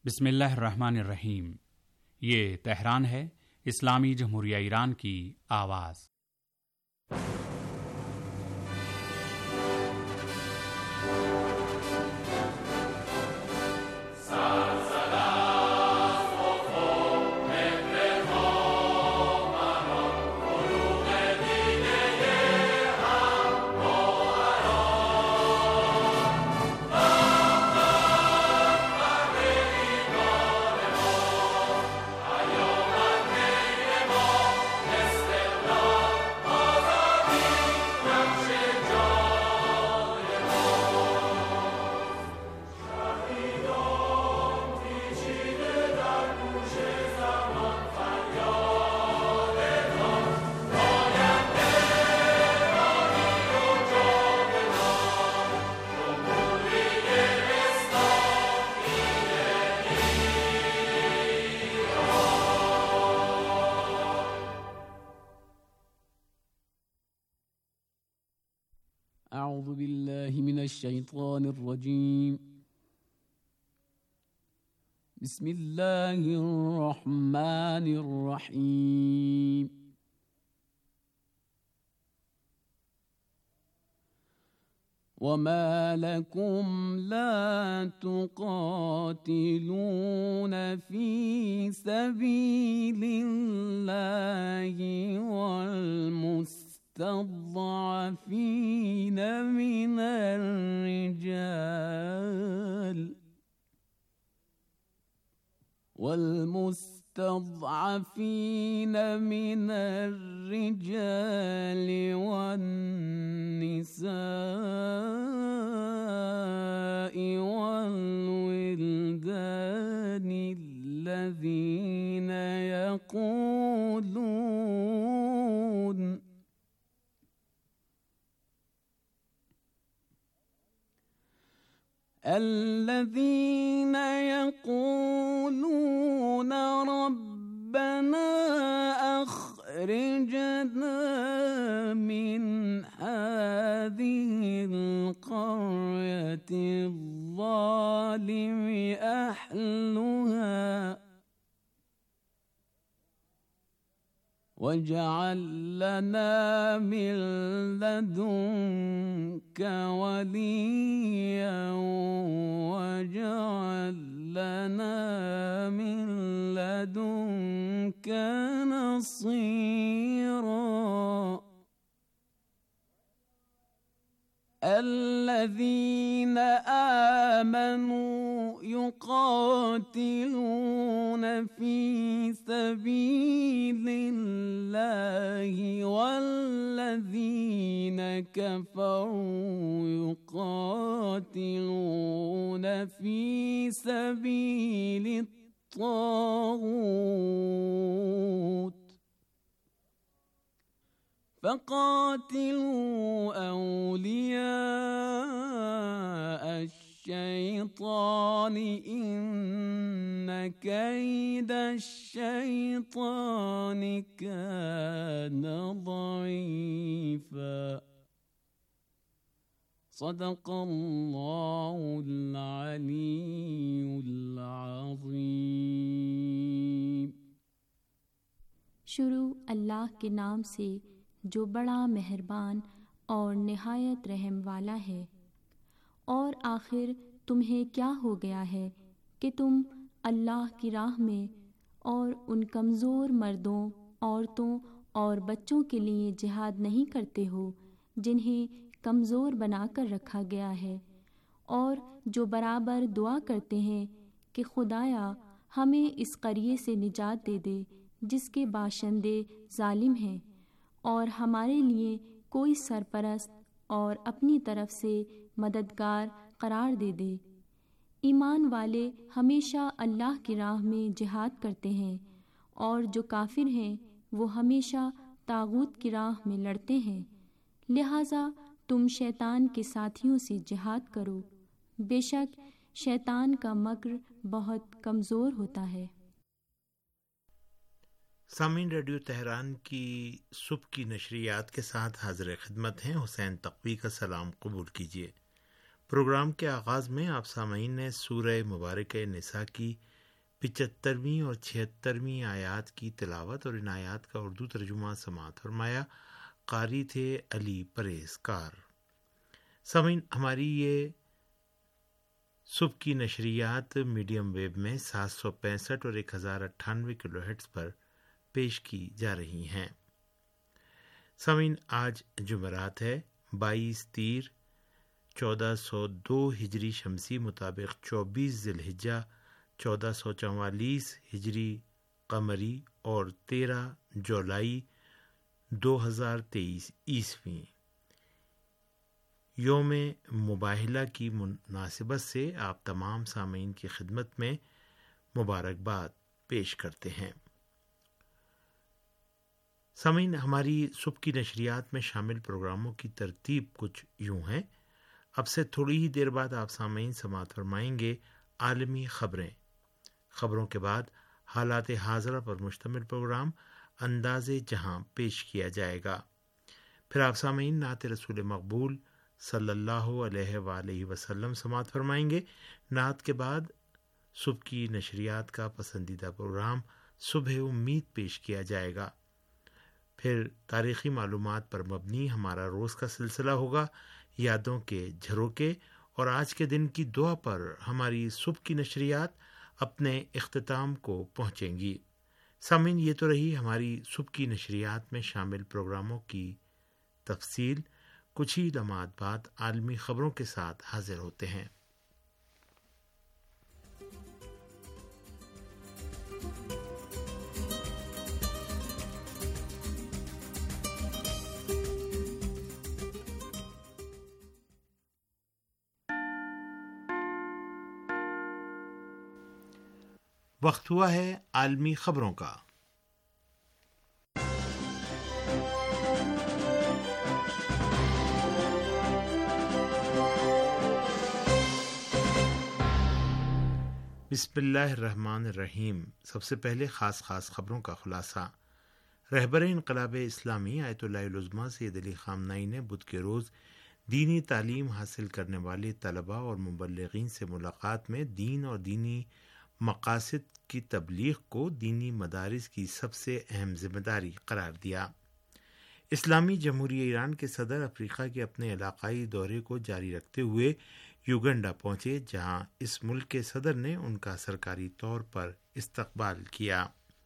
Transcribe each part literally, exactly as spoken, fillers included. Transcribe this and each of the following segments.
बिस्मिल्लाहिर्रहमानिर्रहीम। ये तेहरान है, इस्लामी जमहूरिया ईरान की आवाज़। أعوذ بالله من الشيطان الرجيم. بسم الله الرحمن الرحيم. وما لكم لا تقاتلون في سبيل الله والمسلمين المستضعفين من الرجال والمستضعفين من الرجال والنساء والولدان الذين يقولون الذين يقولون ربنا أخرجنا من هذه القرية الظالم أهلها واجعل لنا من لدنك وليا واجعل لنا من لدنك نصيرا. الذين آمنوا يقاتلون في سبيل الله والذين كفروا يقاتلون في سبيل الطاغوت فقاتلوا أولياء الشيطان إن كيد الشيطان كان ضعيفا. صدق الله العلي العظيم. शुरू अल्लाह के नाम से जो बड़ा मेहरबान और निहायत रहम वाला है। और आखिर तुम्हें क्या हो गया है कि तुम अल्लाह की राह में और उन कमज़ोर मर्दों, औरतों और बच्चों के लिए जिहाद नहीं करते हो जिन्हें कमज़ोर बनाकर रखा गया है, और जो बराबर दुआ करते हैं कि खुदाया हमें इस क़रिये से निजात दे दे जिसके बाशिंदे जालिम हैं, और हमारे लिए कोई सरपरस्त और अपनी तरफ से मददगार करार दे दे। ईमान वाले हमेशा अल्लाह की राह में जिहाद करते हैं, और जो काफिर हैं वो हमेशा तागूत की राह में लड़ते हैं। लिहाजा तुम शैतान के साथियों से जिहाद करो, बेशक शैतान का मक्र बहुत कमज़ोर होता है। सामीन रेडियो तेहरान की सुबह की नशरियात के साथ हाजिर खिदमत हैं। हुसैन तक़वी का सलाम कबूल कीजिए। پروگرام کے آغاز میں آپ سامعین نے سورہ مبارکہ نساء کی پچہترویں اور چھہترویں آیات کی تلاوت اور ان آیات کا اردو ترجمہ سماعت فرمایا۔ قاری تھے علی پرہیزکار۔ سامعین، ہماری یہ صبح کی نشریات میڈیم ویو میں سات سو پینسٹھ اور ایک ہزار اٹھانوے کلو ہرٹز پر پیش کی جا رہی ہیں۔ سامعین، آج جمعرات ہے، بائیس تیر چودہ سو دو ہجری شمسی مطابق چوبیس ذی الحجہ چودہ سو چوالیس ہجری قمری اور تیرہ جولائی دو ہزار تیئیس عیسوی۔ یوم مباہلہ کی مناسبت سے آپ تمام سامعین کی خدمت میں مبارکباد پیش کرتے ہیں۔ سامعین، ہماری صبح کی نشریات میں شامل پروگراموں کی ترتیب کچھ یوں ہے۔ اب سے تھوڑی ہی دیر بعد آپ سامعین سماعت فرمائیں گے عالمی خبریں۔ خبروں کے بعد حالات حاضرہ پر مشتمل پروگرام انداز جہاں پیش کیا جائے گا۔ پھر آپ سامعین نعت رسول مقبول صلی اللہ علیہ وآلہ وسلم سماعت فرمائیں گے۔ نعت کے بعد صبح کی نشریات کا پسندیدہ پروگرام صبح امید پیش کیا جائے گا۔ پھر تاریخی معلومات پر مبنی ہمارا روز کا سلسلہ ہوگا، یادوں کے جھروکے، اور آج کے دن کی دعا پر ہماری صبح کی نشریات اپنے اختتام کو پہنچیں گی۔ سامعین، یہ تو رہی ہماری صبح کی نشریات میں شامل پروگراموں کی تفصیل۔ کچھ ہی لمحات بعد عالمی خبروں کے ساتھ حاضر ہوتے ہیں۔ وقت ہوا ہے عالمی خبروں کا۔ بسم اللہ الرحمن الرحیم۔ سب سے پہلے خاص خاص خبروں کا خلاصہ۔ رہبر انقلاب اسلامی آیت اللہ العظمیٰ سید علی خامنہئی نے بدھ کے روز دینی تعلیم حاصل کرنے والے طلباء اور مبلغین سے ملاقات میں دین اور دینی مقاصد کی تبلیغ کو دینی مدارس کی سب سے اہم ذمہ داری قرار دیا۔ اسلامی جمہوریہ ایران کے صدر افریقہ کے اپنے علاقائی دورے کو جاری رکھتے ہوئے یوگنڈا پہنچے، جہاں اس ملک کے صدر نے ان کا سرکاری طور پر استقبال کیا۔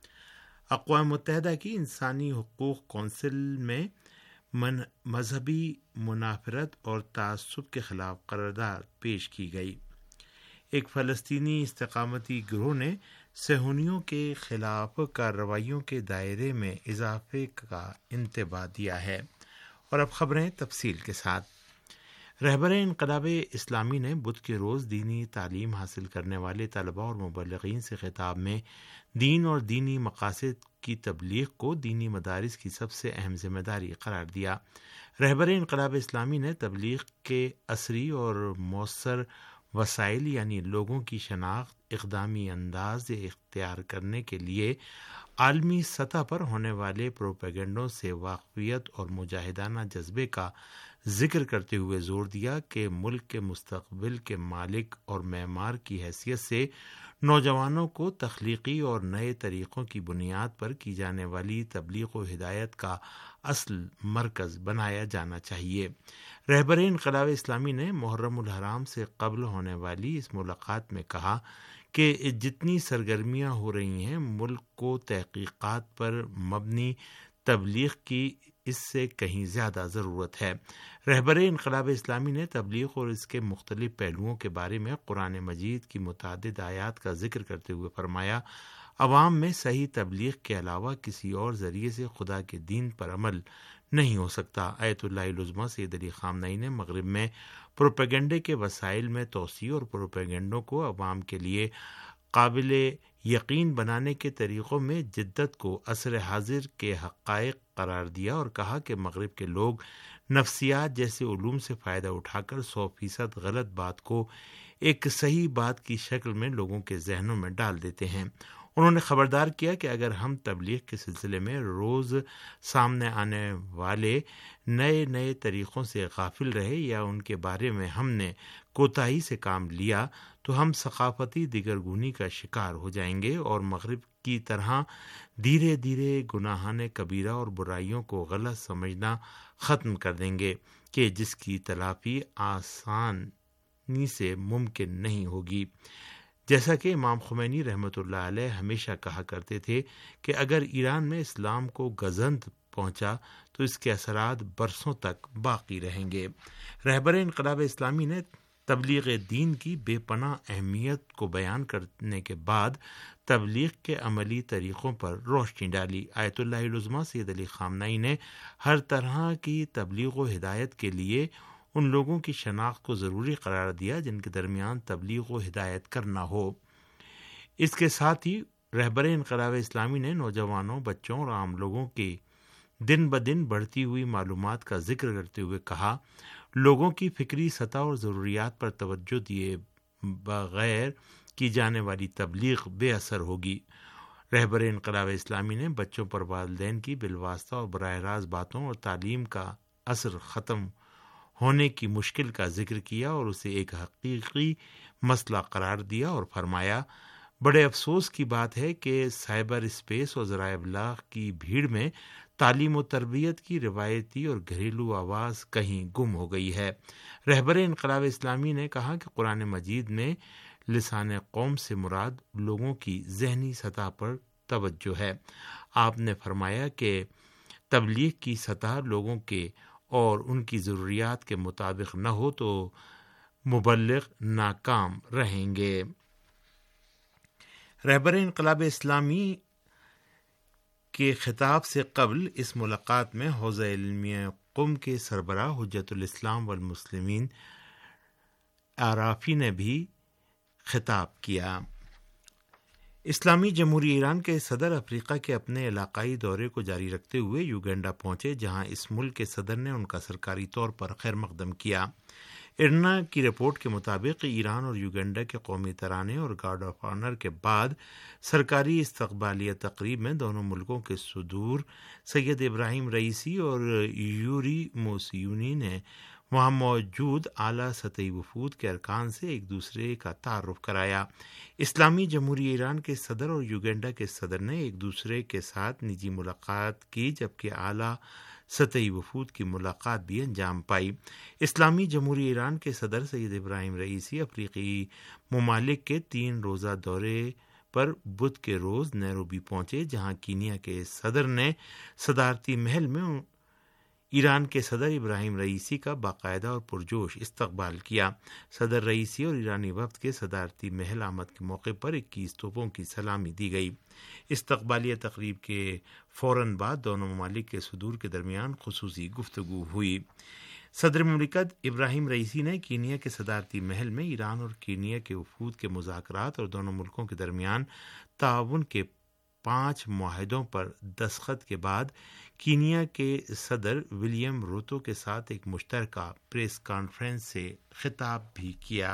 اقوام متحدہ کی انسانی حقوق کونسل میں من مذہبی منافرت اور تعصب کے خلاف قرارداد پیش کی گئی۔ ایک فلسطینی استقامتی گروہ نے صہیونیوں کے خلاف کارروائیوں کے دائرے میں اضافے کا انتباہ دیا ہے۔ اور اب خبریں تفصیل کے ساتھ۔ رہبر انقلاب اسلامی نے بدھ کے روز دینی تعلیم حاصل کرنے والے طلباء اور مبلغین سے خطاب میں دین اور دینی مقاصد کی تبلیغ کو دینی مدارس کی سب سے اہم ذمہ داری قرار دیا۔ رہبر انقلاب اسلامی نے تبلیغ کے عصری اور مؤثر وسائل یعنی لوگوں کی شناخت اقدامی انداز اختیار کرنے کے لیے عالمی سطح پر ہونے والے پروپیگنڈوں سے واقفیت اور مجاہدانہ جذبے کا ذکر کرتے ہوئے زور دیا کہ ملک کے مستقبل کے مالک اور معمار کی حیثیت سے نوجوانوں کو تخلیقی اور نئے طریقوں کی بنیاد پر کی جانے والی تبلیغ و ہدایت کا اصل مرکز بنایا جانا چاہیے۔ رہبر انقلاب اسلامی نے محرم الحرام سے قبل ہونے والی اس ملاقات میں کہا کہ جتنی سرگرمیاں ہو رہی ہیں، ملک کو تحقیقات پر مبنی تبلیغ کی اس سے کہیں زیادہ ضرورت ہے۔ رہبر انقلاب اسلامی نے تبلیغ اور اس کے مختلف پہلوؤں کے بارے میں قرآن مجید کی متعدد آیات کا ذکر کرتے ہوئے فرمایا، عوام میں صحیح تبلیغ کے علاوہ کسی اور ذریعے سے خدا کے دین پر عمل نہیں ہو سکتا۔ آیت اللہ العظمیٰ سید علی خامنہئی نے مغرب میں پروپیگنڈے کے وسائل میں توسیع اور پروپیگنڈوں کو عوام کے لیے قابل یقین بنانے کے طریقوں میں جدت کو عصر حاضر کے حقائق قرار دیا اور کہا کہ مغرب کے لوگ نفسیات جیسے علوم سے فائدہ اٹھا کر سو فیصد غلط بات کو ایک صحیح بات کی شکل میں لوگوں کے ذہنوں میں ڈال دیتے ہیں۔ انہوں نے خبردار کیا کہ اگر ہم تبلیغ کے سلسلے میں روز سامنے آنے والے نئے نئے طریقوں سے غافل رہے یا ان کے بارے میں ہم نے کوتاہی سے کام لیا تو ہم ثقافتی دگرگونی کا شکار ہو جائیں گے اور مغرب کی طرح دھیرے دھیرے گناہان کبیرہ اور برائیوں کو غلط سمجھنا ختم کر دیں گے کہ جس کی تلافی آسانی سے ممکن نہیں ہوگی۔ جیسا کہ امام خمینی رحمۃ اللہ علیہ ہمیشہ کہا کرتے تھے کہ اگر ایران میں اسلام کو گزند پہنچا تو اس کے اثرات برسوں تک باقی رہیں گے۔ رہبر انقلاب اسلامی نے تبلیغ دین کی بے پناہ اہمیت کو بیان کرنے کے بعد تبلیغ کے عملی طریقوں پر روشنی ڈالی۔ آیت اللہ العظمیٰ سید علی خامنہئی نے ہر طرح کی تبلیغ و ہدایت کے لیے ان لوگوں کی شناخت کو ضروری قرار دیا جن کے درمیان تبلیغ و ہدایت کرنا ہو۔ اس کے ساتھ ہی رہبر انقلاب اسلامی نے نوجوانوں، بچوں اور عام لوگوں کی دن بدن بڑھتی ہوئی معلومات کا ذکر کرتے ہوئے کہا، لوگوں کی فکری سطح اور ضروریات پر توجہ دیے بغیر کی جانے والی تبلیغ بے اثر ہوگی۔ رہبر انقلاب اسلامی نے بچوں پر والدین کی بالواسطہ اور براہ راست باتوں اور تعلیم کا اثر ختم ہونے کی مشکل کا ذکر کیا اور اسے ایک حقیقی مسئلہ قرار دیا اور فرمایا، بڑے افسوس کی بات ہے کہ سائبر اسپیس اور ذرائع ابلاغ کی بھیڑ میں تعلیم و تربیت کی روایتی اور گھریلو آواز کہیں گم ہو گئی ہے۔ رہبر انقلاب اسلامی نے کہا کہ قرآن مجید میں لسان قوم سے مراد لوگوں کی ذہنی سطح پر توجہ ہے۔ آپ نے فرمایا کہ تبلیغ کی سطح لوگوں کے اور ان کی ضروریات کے مطابق نہ ہو تو مبلغ ناکام رہیں گے۔ رہبر انقلاب اسلامی کے خطاب سے قبل اس ملاقات میں حوزہ علمیہ قم کے سربراہ حجت الاسلام والمسلمین عرافی نے بھی خطاب کیا۔ اسلامی جمہوریہ ایران کے صدر افریقہ کے اپنے علاقائی دورے کو جاری رکھتے ہوئے یوگینڈا پہنچے، جہاں اس ملک کے صدر نے ان کا سرکاری طور پر خیر مقدم کیا۔ ارنا کی رپورٹ کے مطابق ایران اور یوگینڈا کے قومی ترانے اور گارڈ آف آنر کے بعد سرکاری استقبالیہ تقریب میں دونوں ملکوں کے صدور سید ابراہیم رئیسی اور یوری موسیونی نے وہاں موجود اعلیٰ سطحی وفود کے ارکان سے ایک دوسرے کا تعارف کرایا۔ اسلامی جمہوریہ ایران کے صدر اور یوگینڈا کے صدر نے ایک دوسرے کے ساتھ نجی ملاقات کی، جبکہ اعلیٰ سطحی وفود کی ملاقات بھی انجام پائی۔ اسلامی جمہوریہ ایران کے صدر سید ابراہیم رئیسی افریقی ممالک کے تین روزہ دورے پر بدھ کے روز نیروبی پہنچے، جہاں کینیا کے صدر نے صدارتی محل میں ایران کے صدر ابراہیم رئیسی کا باقاعدہ اور پرجوش استقبال کیا۔ صدر رئیسی اور ایرانی وفد کے صدارتی محل آمد کے موقع پر اکیس توپوں کی سلامی دی گئی۔ استقبالیہ تقریب کے فوراً بعد دونوں ممالک کے صدور کے درمیان خصوصی گفتگو ہوئی۔ صدر مملکت ابراہیم رئیسی نے کینیا کے صدارتی محل میں ایران اور کینیا کے وفود کے مذاکرات اور دونوں ملکوں کے درمیان تعاون کے پانچ معاہدوں پر دستخط کے بعد کینیا کے صدر ولیم روتو کے ساتھ ایک مشترکہ پریس کانفرنس سے خطاب بھی کیا۔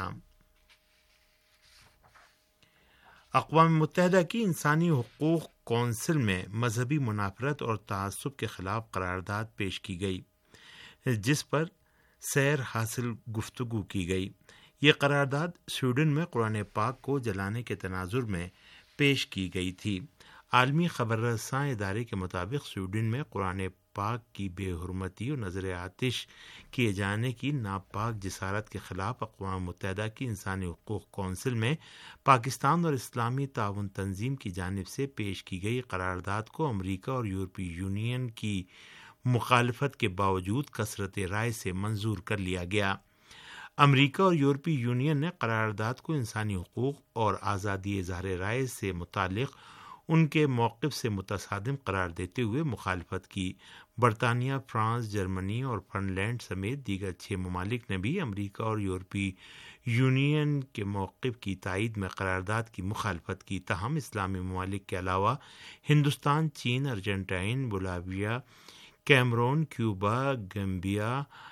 اقوام متحدہ کی انسانی حقوق کونسل میں مذہبی منافرت اور تعصب کے خلاف قرارداد پیش کی گئی، جس پر سیر حاصل گفتگو کی گئی۔ یہ قرارداد سویڈن میں قرآن پاک کو جلانے کے تناظر میں پیش کی گئی تھی۔ عالمی خبر رساں ادارے کے مطابق سویڈن میں قرآن پاک کی بے حرمتی اور نظر آتش کیے جانے کی ناپاک جسارت کے خلاف اقوام متحدہ کی انسانی حقوق کونسل میں پاکستان اور اسلامی تعاون تنظیم کی جانب سے پیش کی گئی قرارداد کو امریکہ اور یورپی یونین کی مخالفت کے باوجود کثرت رائے سے منظور کر لیا گیا۔ امریکہ اور یورپی یونین نے قرارداد کو انسانی حقوق اور آزادی اظہار رائے سے متعلق ان کے موقف سے متصادم قرار دیتے ہوئے مخالفت کی۔ برطانیہ، فرانس، جرمنی اور فن لینڈ سمیت دیگر چھ ممالک نے بھی امریکہ اور یورپی یونین کے موقف کی تائید میں قرارداد کی مخالفت کی، تاہم اسلامی ممالک کے علاوہ ہندوستان، چین، Argentina, Bolivia, Cameroon, Cuba, Gambia,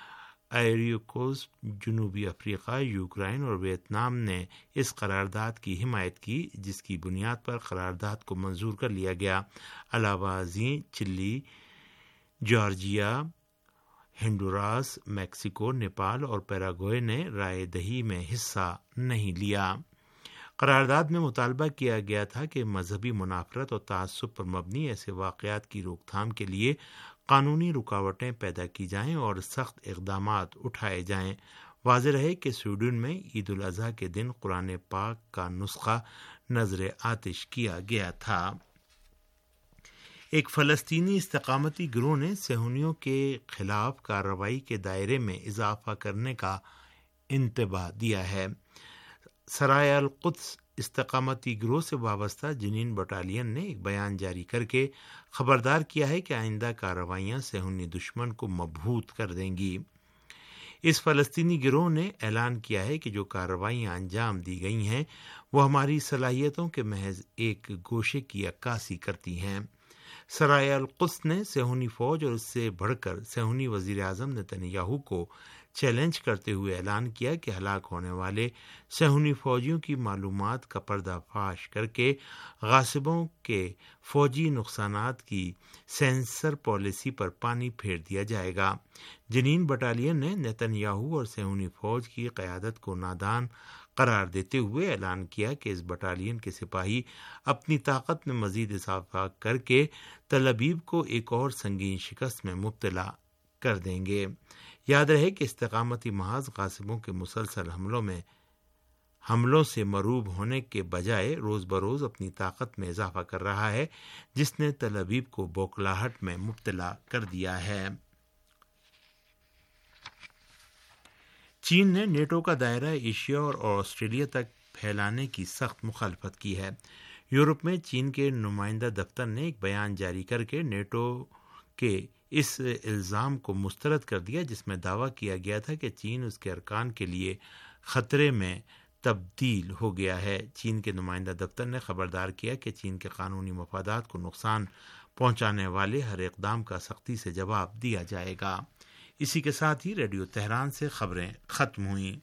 Ivory Coast, جنوبی افریقہ، یوکرائن اور ویتنام نے اس قرارداد کی حمایت کی، جس کی بنیاد پر قرارداد کو منظور کر لیا گیا۔ علاوہ ازیں چلی، جارجیا، ہنڈوراس، میکسیکو، نیپال اور پیراگوئے نے رائے دہی میں حصہ نہیں لیا۔ قرارداد میں مطالبہ کیا گیا تھا کہ مذہبی منافرت اور تعصب پر مبنی ایسے واقعات کی روک تھام کے لیے قانونی رکاوٹیں پیدا کی جائیں اور سخت اقدامات اٹھائے جائیں۔ واضح رہے کہ سویڈن میں عید الاضحیٰ کے دن قرآن پاک کا نسخہ نذر آتش کیا گیا تھا۔ ایک فلسطینی استقامتی گروہ نے صہیونیوں کے خلاف کارروائی کے دائرے میں اضافہ کرنے کا انتباہ دیا ہے۔ سرائے القدس استقامتی گروہ سے وابستہ جنین بٹالین نے ایک بیان جاری کر کے خبردار کیا ہے کہ آئندہ کارروائیاں صہیونی دشمن کو مبہوت کر دیں گی۔ اس فلسطینی گروہ نے اعلان کیا ہے کہ جو کارروائیاں انجام دی گئی ہیں وہ ہماری صلاحیتوں کے محض ایک گوشے کی عکاسی کرتی ہیں۔ سرائے القدس نے صہیونی فوج اور اس سے بڑھ کر صہیونی وزیر اعظم نتن یاہو کو چیلنج کرتے ہوئے اعلان کیا کہ ہلاک ہونے والے صہیونی فوجیوں کی معلومات کا پردہ فاش کر کے غاصبوں کے فوجی نقصانات کی سینسر پالیسی پر پانی پھیر دیا جائے گا۔ جنین بٹالین نے نتن یاہو اور صہیونی فوج کی قیادت کو نادان قرار دیتے ہوئے اعلان کیا کہ اس بٹالین کے سپاہی اپنی طاقت میں مزید اضافہ کر کے تل ابیب کو ایک اور سنگین شکست میں مبتلا کر دیں گے۔ یاد رہے کہ استقامتی محاذ غاصبوں کے مسلسل حملوں میں حملوں سے مروب ہونے کے بجائے روز بروز اپنی طاقت میں اضافہ کر رہا ہے، جس نے تل ابیب کو بوکھلاہٹ میں مبتلا کر دیا ہے۔ چین نے نیٹو کا دائرہ ایشیا اور آسٹریلیا تک پھیلانے کی سخت مخالفت کی ہے۔ یورپ میں چین کے نمائندہ دفتر نے ایک بیان جاری کر کے نیٹو کے اس الزام کو مسترد کر دیا، جس میں دعویٰ کیا گیا تھا کہ چین اس کے ارکان کے لیے خطرے میں تبدیل ہو گیا ہے۔ چین کے نمائندہ دفتر نے خبردار کیا کہ چین کے قانونی مفادات کو نقصان پہنچانے والے ہر اقدام کا سختی سے جواب دیا جائے گا۔ اسی کے ساتھ ہی ریڈیو تہران سے خبریں ختم ہوئیں۔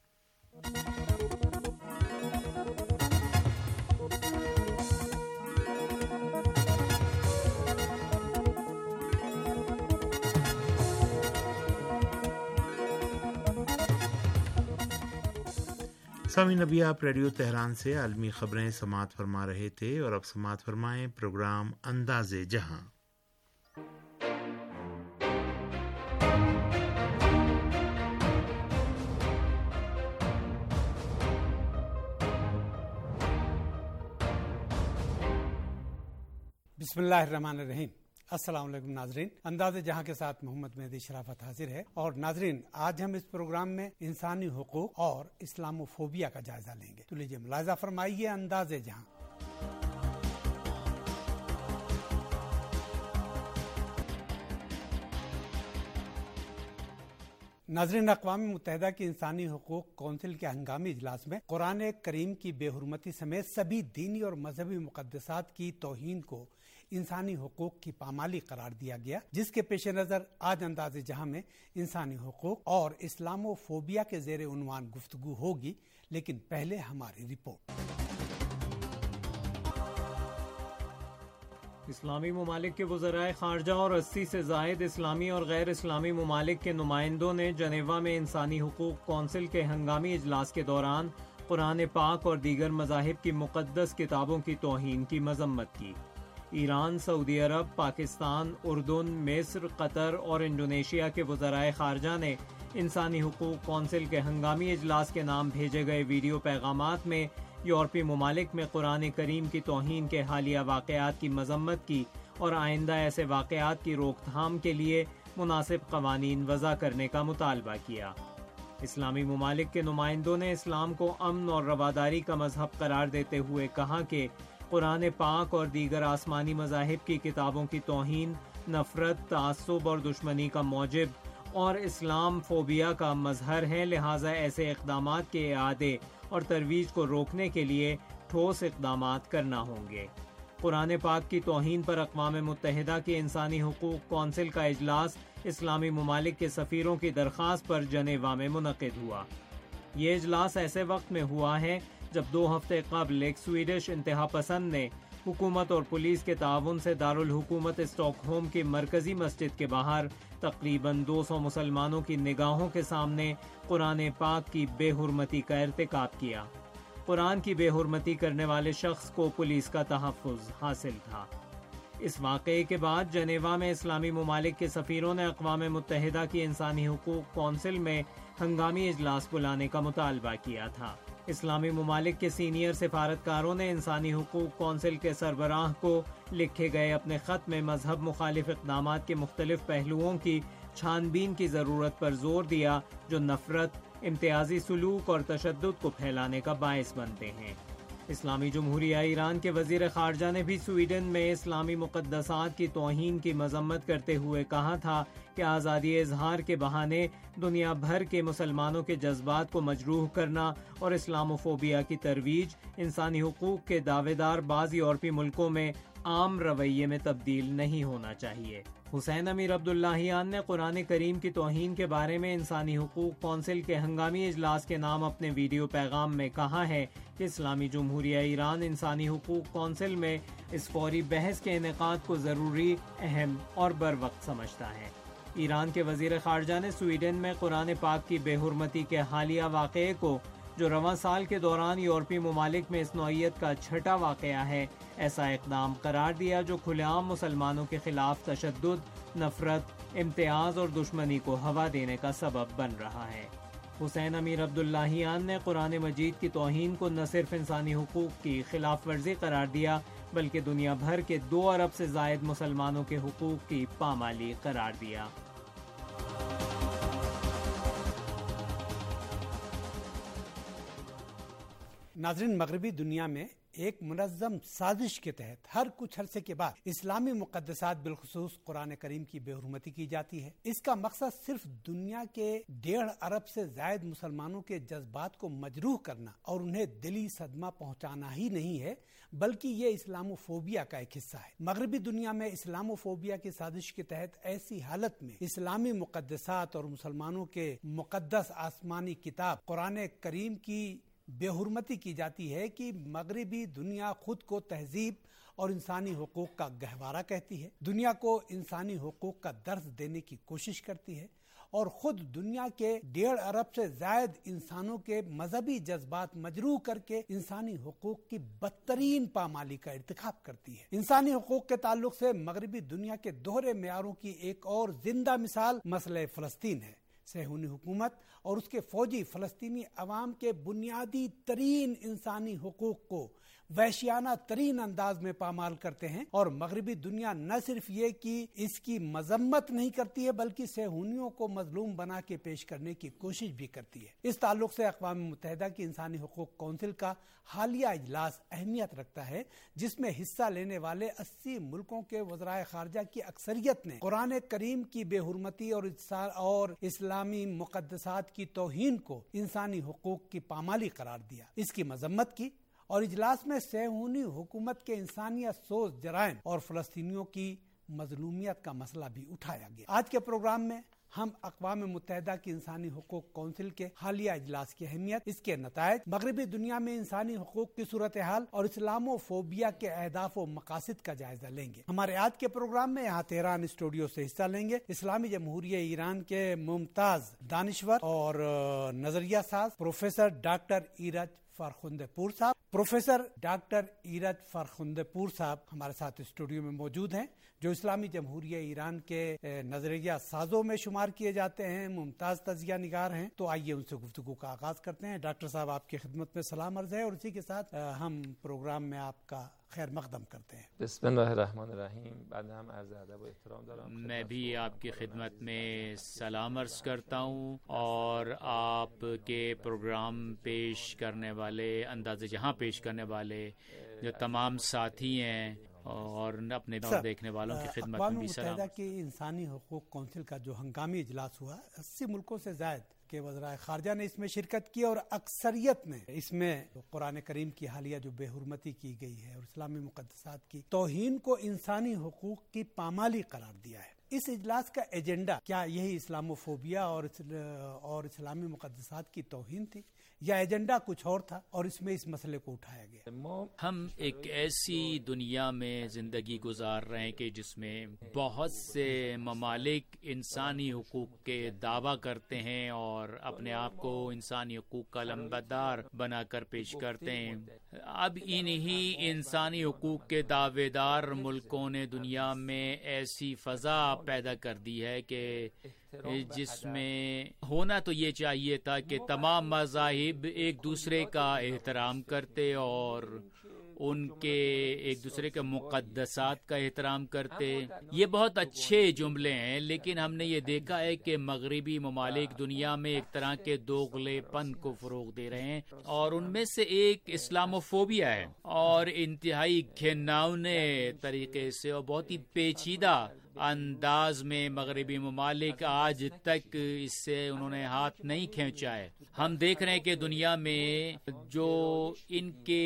سامعین، ابھی آپ ریڈیو تہران سے عالمی خبریں سماعت فرما رہے تھے اور اب سماعت فرمائیں پروگرام انداز جہاں۔ بسم اللہ الرحمن الرحیم۔ السلام علیکم ناظرین، انداز جہاں کے ساتھ محمد مہدی شرافت حاضر ہے۔ اور ناظرین، آج ہم اس پروگرام میں انسانی حقوق اور اسلام و فوبیا کا جائزہ لیں گے، تو لیجیے ملاحظہ فرمائیے انداز جہاں۔ ناظرین، اقوام متحدہ کی انسانی حقوق کونسل کے ہنگامی اجلاس میں قرآن کریم کی بے حرمتی سمیت سبھی دینی اور مذہبی مقدسات کی توہین کو انسانی حقوق کی پامالی قرار دیا گیا، جس کے پیش نظر آج انداز جہاں میں انسانی حقوق اور اسلام و فوبیا کے زیر عنوان گفتگو ہوگی، لیکن پہلے ہماری رپورٹ۔ اسلامی ممالک کے وزرائے خارجہ اور اسی سے زائد اسلامی اور غیر اسلامی ممالک کے نمائندوں نے جنیوا میں انسانی حقوق کونسل کے ہنگامی اجلاس کے دوران قرآن پاک اور دیگر مذاہب کی مقدس کتابوں کی توہین کی مذمت کی۔ ایران، سعودی عرب، پاکستان، اردن، مصر، قطر اور انڈونیشیا کے وزرائے خارجہ نے انسانی حقوق کونسل کے ہنگامی اجلاس کے نام بھیجے گئے ویڈیو پیغامات میں یورپی ممالک میں قرآن کریم کی توہین کے حالیہ واقعات کی مذمت کی اور آئندہ ایسے واقعات کی روک تھام کے لیے مناسب قوانین وضع کرنے کا مطالبہ کیا۔ اسلامی ممالک کے نمائندوں نے اسلام کو امن اور رواداری کا مذہب قرار دیتے ہوئے کہا کہ قرآن پاک اور دیگر آسمانی مذاہب کی کتابوں کی توہین نفرت، تعصب اور دشمنی کا موجب اور اسلام فوبیا کا مظہر ہے، لہٰذا ایسے اقدامات کے اعادے اور ترویج کو روکنے کے لیے ٹھوس اقدامات کرنا ہوں گے۔ قرآن پاک کی توہین پر اقوام متحدہ کی انسانی حقوق کونسل کا اجلاس اسلامی ممالک کے سفیروں کی درخواست پر جنیوا میں منعقد ہوا۔ یہ اجلاس ایسے وقت میں ہوا ہے جب دو ہفتے قبل ایک سویڈش انتہا پسند نے حکومت اور پولیس کے تعاون سے دارالحکومت اسٹاک ہوم کی مرکزی مسجد کے باہر تقریباً دو سو مسلمانوں کی نگاہوں کے سامنے قرآن پاک کی بے حرمتی کا ارتکاب کیا۔ قرآن کی بے حرمتی کرنے والے شخص کو پولیس کا تحفظ حاصل تھا۔ اس واقعے کے بعد جنیوا میں اسلامی ممالک کے سفیروں نے اقوام متحدہ کی انسانی حقوق کونسل میں ہنگامی اجلاس بلانے کا مطالبہ کیا تھا۔ اسلامی ممالک کے سینئر سفارتکاروں نے انسانی حقوق کونسل کے سربراہ کو لکھے گئے اپنے خط میں مذہب مخالف اقدامات کے مختلف پہلوؤں کی چھان بین کی ضرورت پر زور دیا جو نفرت، امتیازی سلوک اور تشدد کو پھیلانے کا باعث بنتے ہیں۔ اسلامی جمہوریہ ایران کے وزیر خارجہ نے بھی سویڈن میں اسلامی مقدسات کی توہین کی مذمت کرتے ہوئے کہا تھا کہ آزادی اظہار کے بہانے دنیا بھر کے مسلمانوں کے جذبات کو مجروح کرنا اور اسلاموفوبیا کی ترویج انسانی حقوق کے دعوے دار بعض یورپی ملکوں میں عام رویے میں تبدیل نہیں ہونا چاہیے۔ حسین امیر عبداللہیان نے قرآن کریم کی توہین کے بارے میں انسانی حقوق کونسل کے ہنگامی اجلاس کے نام اپنے ویڈیو پیغام میں کہا ہے کہ اسلامی جمہوریہ ایران انسانی حقوق کونسل میں اس فوری بحث کے انعقاد کو ضروری، اہم اور بروقت سمجھتا ہے۔ ایران کے وزیر خارجہ نے سویڈن میں قرآن پاک کی بے حرمتی کے حالیہ واقعے کو، جو رواں سال کے دوران یورپی ممالک میں اس نوعیت کا چھٹا واقعہ ہے، ایسا اقدام قرار دیا جو کھلے عام مسلمانوں کے خلاف تشدد، نفرت، امتیاز اور دشمنی کو ہوا دینے کا سبب بن رہا ہے۔ حسین امیر عبداللہیان نے قرآن مجید کی توہین کو نہ صرف انسانی حقوق کی خلاف ورزی قرار دیا بلکہ دنیا بھر کے دو ارب سے زائد مسلمانوں کے حقوق کی پامالی قرار دیا۔ ناظرین، مغربی دنیا میں ایک منظم سازش کے تحت ہر کچھ عرصے کے بعد اسلامی مقدسات بالخصوص قرآن کریم کی بے حرمتی کی جاتی ہے۔ اس کا مقصد صرف دنیا کے ڈیڑھ ارب سے زائد مسلمانوں کے جذبات کو مجروح کرنا اور انہیں دلی صدمہ پہنچانا ہی نہیں ہے، بلکہ یہ اسلاموفوبیا کا ایک حصہ ہے۔ مغربی دنیا میں اسلاموفوبیا کی سازش کے تحت ایسی حالت میں اسلامی مقدسات اور مسلمانوں کے مقدس آسمانی کتاب قرآن کریم کی بے حرمتی کی جاتی ہے کہ مغربی دنیا خود کو تہذیب اور انسانی حقوق کا گہوارہ کہتی ہے، دنیا کو انسانی حقوق کا درس دینے کی کوشش کرتی ہے اور خود دنیا کے ڈیڑھ ارب سے زائد انسانوں کے مذہبی جذبات مجروح کر کے انسانی حقوق کی بدترین پامالی کا ارتکاب کرتی ہے۔ انسانی حقوق کے تعلق سے مغربی دنیا کے دوہرے معیاروں کی ایک اور زندہ مثال مسئلہ فلسطین ہے۔ صہیونی حکومت اور اس کے فوجی فلسطینی عوام کے بنیادی ترین انسانی حقوق کو وحشیانہ ترین انداز میں پامال کرتے ہیں، اور مغربی دنیا نہ صرف یہ کہ اس کی مذمت نہیں کرتی ہے بلکہ صہیونیوں کو مظلوم بنا کے پیش کرنے کی کوشش بھی کرتی ہے۔ اس تعلق سے اقوام متحدہ کی انسانی حقوق کونسل کا حالیہ اجلاس اہمیت رکھتا ہے، جس میں حصہ لینے والے اسی ملکوں کے وزرائے خارجہ کی اکثریت نے قرآن کریم کی بے حرمتی اور اور اسلامی مقدسات کی توہین کو انسانی حقوق کی پامالی قرار دیا، اس کی مذمت کی، اور اجلاس میں صہیونی حکومت کے انسانیت سوز جرائم اور فلسطینیوں کی مظلومیت کا مسئلہ بھی اٹھایا گیا۔ آج کے پروگرام میں ہم اقوام متحدہ کی انسانی حقوق کونسل کے حالیہ اجلاس کی اہمیت، اس کے نتائج، مغربی دنیا میں انسانی حقوق کی صورتحال اور اسلاموفوبیا کے اہداف و مقاصد کا جائزہ لیں گے۔ ہمارے آج کے پروگرام میں یہاں تہران اسٹوڈیو سے حصہ لیں گے اسلامی جمہوریہ ایران کے ممتاز دانشور اور نظریہ ساز پروفیسر ڈاکٹر ایرج فرخندہ پور صاحب۔ پروفیسر ڈاکٹر ایرج فرخندہ پور صاحب ہمارے ساتھ اسٹوڈیو میں موجود ہیں، جو اسلامی جمہوریہ ایران کے نظریہ سازوں میں شمار کیے جاتے ہیں، ممتاز تجزیہ نگار ہیں۔ تو آئیے ان سے گفتگو کا آغاز کرتے ہیں۔ ڈاکٹر صاحب، آپ کی خدمت میں سلام عرض ہے اور اسی کے ساتھ ہم پروگرام میں آپ کا خیر مقدم کرتے ہیں۔ بسم اللہ الرحمن الرحیم۔ بعد ہم عرض ادب و احترام دارم، میں بھی آپ کی خدمت میں سلام عرض کرتا ہوں اور آپ کے پروگرام پیش کرنے والے، انداز جہاں پیش کرنے والے جو تمام ساتھی ہیں اور اپنے دور دیکھنے والوں کی خدمت میں بھی سلام۔ اقوام متحدہ کی انسانی حقوق کونسل کا جو ہنگامی اجلاس ہوا، اسی ملکوں سے زائد کے وزرائے خارجہ نے اس میں شرکت کی اور اکثریت نے اس میں قرآن کریم کی حالیہ جو بے حرمتی کی گئی ہے اور اسلامی مقدسات کی توہین کو انسانی حقوق کی پامالی قرار دیا ہے. اس اجلاس کا ایجنڈا کیا یہی اسلاموفوبیا اور اور اسلامی مقدسات کی توہین تھی یا ایجنڈا کچھ اور تھا اور اس میں اس مسئلے کو اٹھایا گیا؟ ہم ایک ایسی دنیا میں زندگی گزار رہے ہیں کہ جس میں بہت سے ممالک انسانی حقوق کے دعویٰ کرتے ہیں اور اپنے آپ کو انسانی حقوق کا لمبردار بنا کر پیش کرتے ہیں. اب انہی انسانی حقوق کے دعوے دار ملکوں نے دنیا میں ایسی فضا پیدا کر دی ہے کہ جس میں ہونا تو یہ چاہیے تھا کہ تمام مذاہب ایک دوسرے کا احترام کرتے اور ان کے ایک دوسرے کے مقدسات کا احترام کرتے. یہ بہت اچھے جملے ہیں، لیکن ہم نے یہ دیکھا ہے کہ مغربی ممالک دنیا میں ایک طرح کے دوغلے پن کو فروغ دے رہے ہیں اور ان میں سے ایک اسلاموفوبیا ہے اور انتہائی گھناؤنے طریقے سے اور بہت ہی پیچیدہ انداز میں مغربی ممالک آج تک اس سے انہوں نے ہاتھ نہیں کھینچا ہے. ہم دیکھ رہے ہیں کہ دنیا میں جو ان کے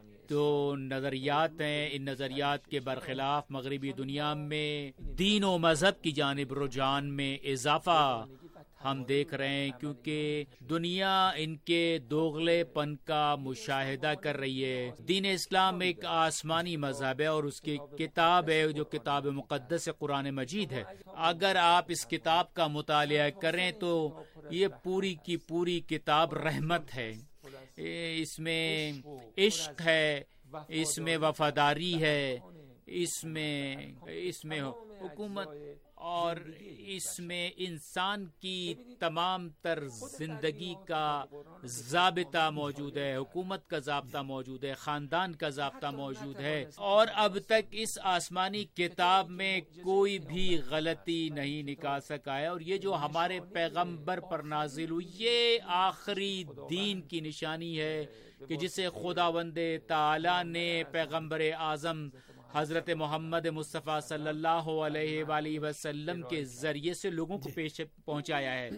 جو نظریات ہیں، ان نظریات کے برخلاف مغربی دنیا میں دین و مذہب کی جانب رجحان میں اضافہ ہم دیکھ رہے ہیں، کیونکہ دنیا ان کے دوغلے پن کا مشاہدہ کر رہی ہے. دین اسلام ایک آسمانی مذہب ہے اور اس کی کتاب ہے جو کتاب مقدس قرآن مجید ہے. اگر آپ اس کتاب کا مطالعہ کریں تو یہ پوری کی پوری کتاب رحمت ہے. اس میں عشق ہے، اس میں وفاداری ہے، اس میں اس میں حکومت اور اس میں انسان کی تمام تر زندگی کا ضابطہ موجود ہے، حکومت کا ضابطہ موجود ہے، خاندان کا ضابطہ موجود ہے. اور اب تک اس آسمانی کتاب میں کوئی بھی غلطی نہیں نکال سکا ہے. اور یہ جو ہمارے پیغمبر پر نازل ہوئی یہ آخری دین کی نشانی ہے کہ جسے خداوند تعالی نے پیغمبر اعظم حضرت محمد مصطفیٰ صلی اللہ علیہ وآلہ وسلم کے ذریعے سے لوگوں کو پیش پہنچایا ہے.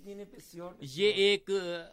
یہ ایک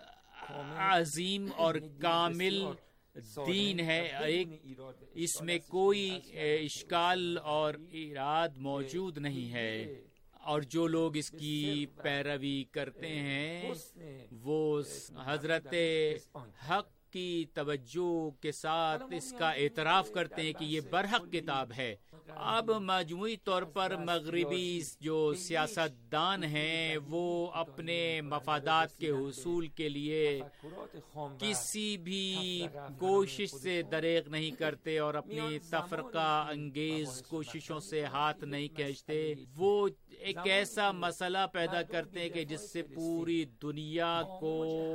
عظیم اور کامل دین ہے، ایک اس میں کوئی اشکال اور ایراد موجود نہیں ہے. اور جو لوگ اس کی پیروی کرتے ہیں وہ حضرت حق کی توجہ کے ساتھ اس کا اعتراف کرتے ہیں کہ یہ برحق کتاب ہے. اب مجموعی طور پر مغربی جو سیاستدان ہیں وہ اپنے مفادات کے حصول کے لیے کسی بھی کوشش سے دریغ نہیں کرتے اور اپنی تفرقہ انگیز کوششوں سے ہاتھ نہیں کھینچتے. وہ ایک ایسا مسئلہ پیدا کرتے ہیں کہ جس سے پوری دنیا کو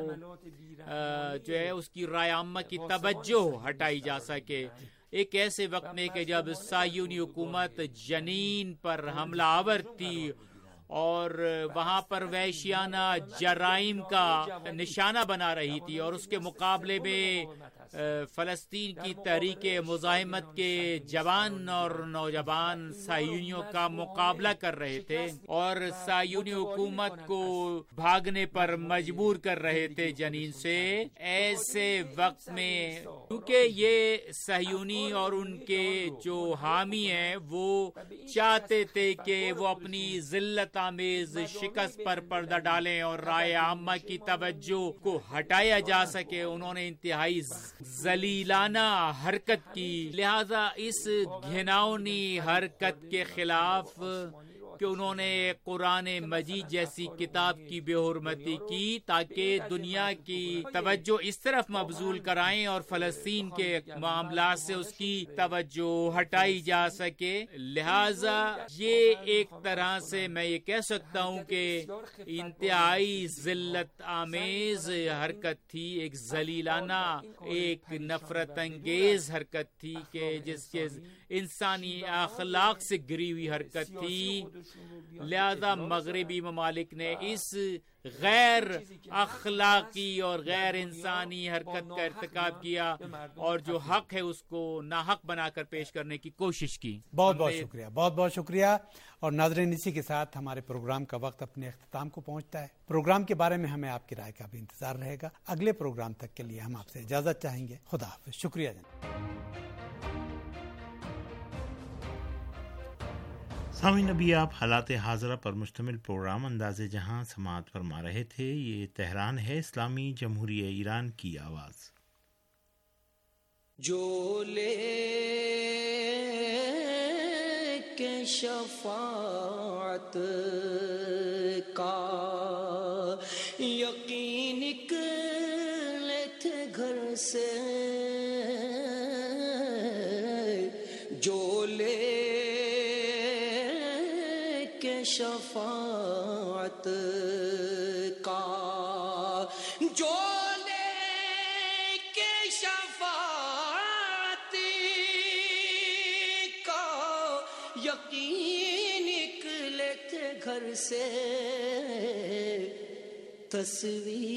جو ہے اس کی رائے عامہ کی توجہ ہٹائی جا سکے. ایک ایسے وقت میں کہ جب صہیونی حکومت جنین پر حملہ آور تھی اور وہاں پر وحشیانہ جرائم کا نشانہ بنا رہی تھی اور اس کے مقابلے میں فلسطین کی تحریک مزاحمت کے جوان اور نوجوان صہیونیوں کا مقابلہ کر رہے تھے اور صہیونی حکومت کو بھاگنے پر مجبور کر رہے تھے جنین سے. ایسے وقت میں کیونکہ یہ صہیونی اور ان کے جو حامی ہیں وہ چاہتے تھے کہ وہ اپنی ذلت آمیز شکست پر پردہ ڈالیں اور رائے عامہ کی توجہ کو ہٹایا جا سکے. انہوں نے انتہائی ذلیلانہ حرکت کی، لہذا اس گھناؤنی حرکت کے خلاف کہ انہوں نے قرآن مجید جیسی کتاب کی بے حرمتی کی تاکہ دنیا کی توجہ اس طرف مبذول کرائیں اور فلسطین کے معاملات سے اس کی توجہ ہٹائی جا سکے. لہذا یہ ایک طرح سے میں یہ کہہ سکتا ہوں کہ انتہائی ذلت آمیز حرکت تھی، ایک ذلیلانہ ایک نفرت انگیز حرکت تھی کہ جس کے انسانی اخلاق سے گری ہوئی حرکت تھی. لہذا مغربی ممالک نے اس غیر اخلاقی اور غیر انسانی حرکت کا ارتکاب کیا اور جو حق ہے اس کو ناحق بنا کر پیش کرنے کی کوشش کی. بہت بہت شکریہ بہت بہت شکریہ. اور ناظرین، اسی کے ساتھ ہمارے پروگرام کا وقت اپنے اختتام کو پہنچتا ہے. پروگرام کے بارے میں ہمیں آپ کی رائے کا بھی انتظار رہے گا. اگلے پروگرام تک کے لیے ہم آپ سے اجازت چاہیں گے. خدا حافظ. شکریہ جناب. سامعین، ابھی آپ حالات حاضرہ پر مشتمل پروگرام انداز جہاں سماعت فرما رہے تھے. یہ تہران ہے، اسلامی جمہوریہ ایران کی آواز. جو لے کے شفاعت کا یقین نکلے تھے گھر سے، جو لے شفاعت کا، جو لے کے شفاعت کا یقین نکلے تھے گھر سے، تصویر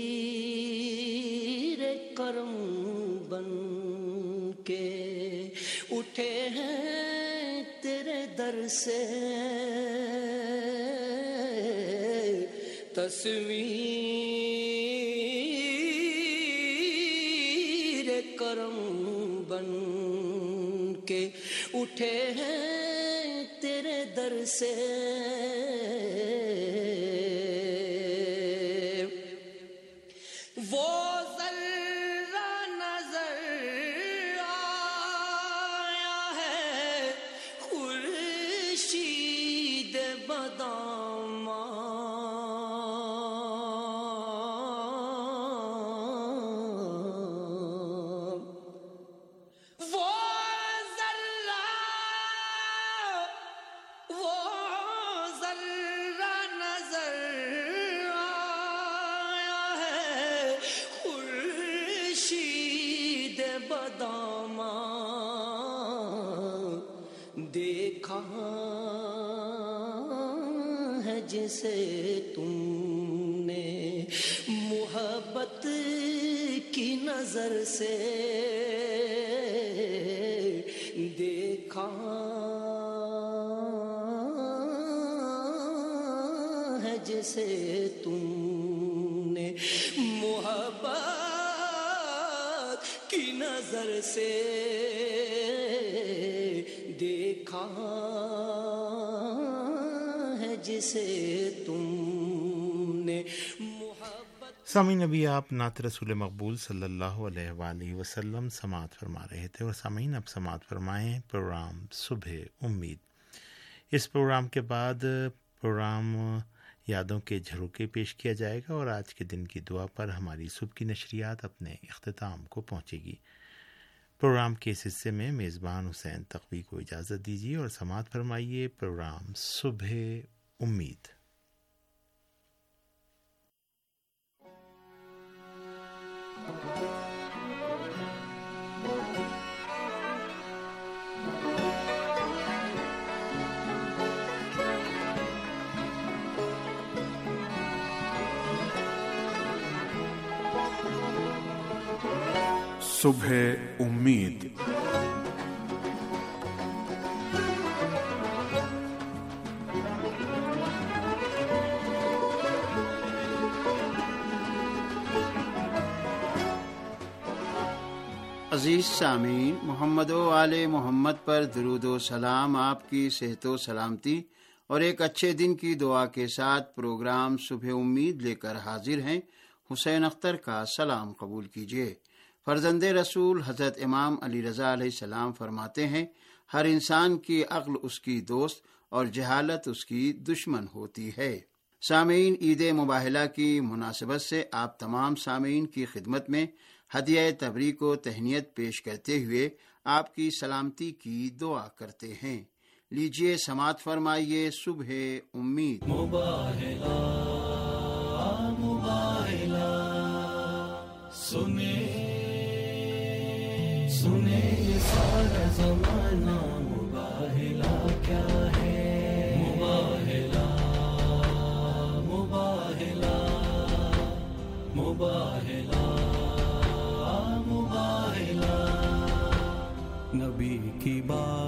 کرم بن کے اٹھے ہیں تیرے در سے، تصویر کرم بن کے اٹھے ہیں تیرے در سے، وہ ذرہ نظر آیا ہے خورشید بداماں، دیکھا ہے جسے تم نے محبت کی نظر سے، دیکھا ہے جسے تم نے محبت کی نظر سے، دیکھا ہے جسے تم نے محبت. سامعین، ابھی آپ نعت رسول مقبول صلی اللہ علیہ وآلہ وسلم سماعت فرما رہے تھے. اور سامعین، اب سماعت فرمائیں پروگرام صبح امید. اس پروگرام کے بعد پروگرام یادوں کے جھروکے پیش کیا جائے گا اور آج کے دن کی دعا پر ہماری صبح کی نشریات اپنے اختتام کو پہنچے گی. پروگرام کے اس حصے میں میزبان حسین تقوی کو اجازت دیجیے اور سماعت فرمائیے پروگرام صبح امید. صبح امید. عزیز سامعین، محمد و آل محمد پر درود و سلام. آپ کی صحت و سلامتی اور ایک اچھے دن کی دعا کے ساتھ پروگرام صبح امید لے کر حاضر ہیں. حسین اختر کا سلام قبول کیجیے. فرزند رسول حضرت امام علی رضا علیہ السلام فرماتے ہیں، ہر انسان کی عقل اس کی دوست اور جہالت اس کی دشمن ہوتی ہے. سامعین، عید مباہلہ کی مناسبت سے آپ تمام سامعین کی خدمت میں ہدیہ تبریک و تہنیت پیش کرتے ہوئے آپ کی سلامتی کی دعا کرتے ہیں. لیجیے سماعت فرمائیے صبح امید. مباہلہ مباہلہ سنے سنے یہ سارا زمانہ، مباہلہ کیا ہے، مباہلہ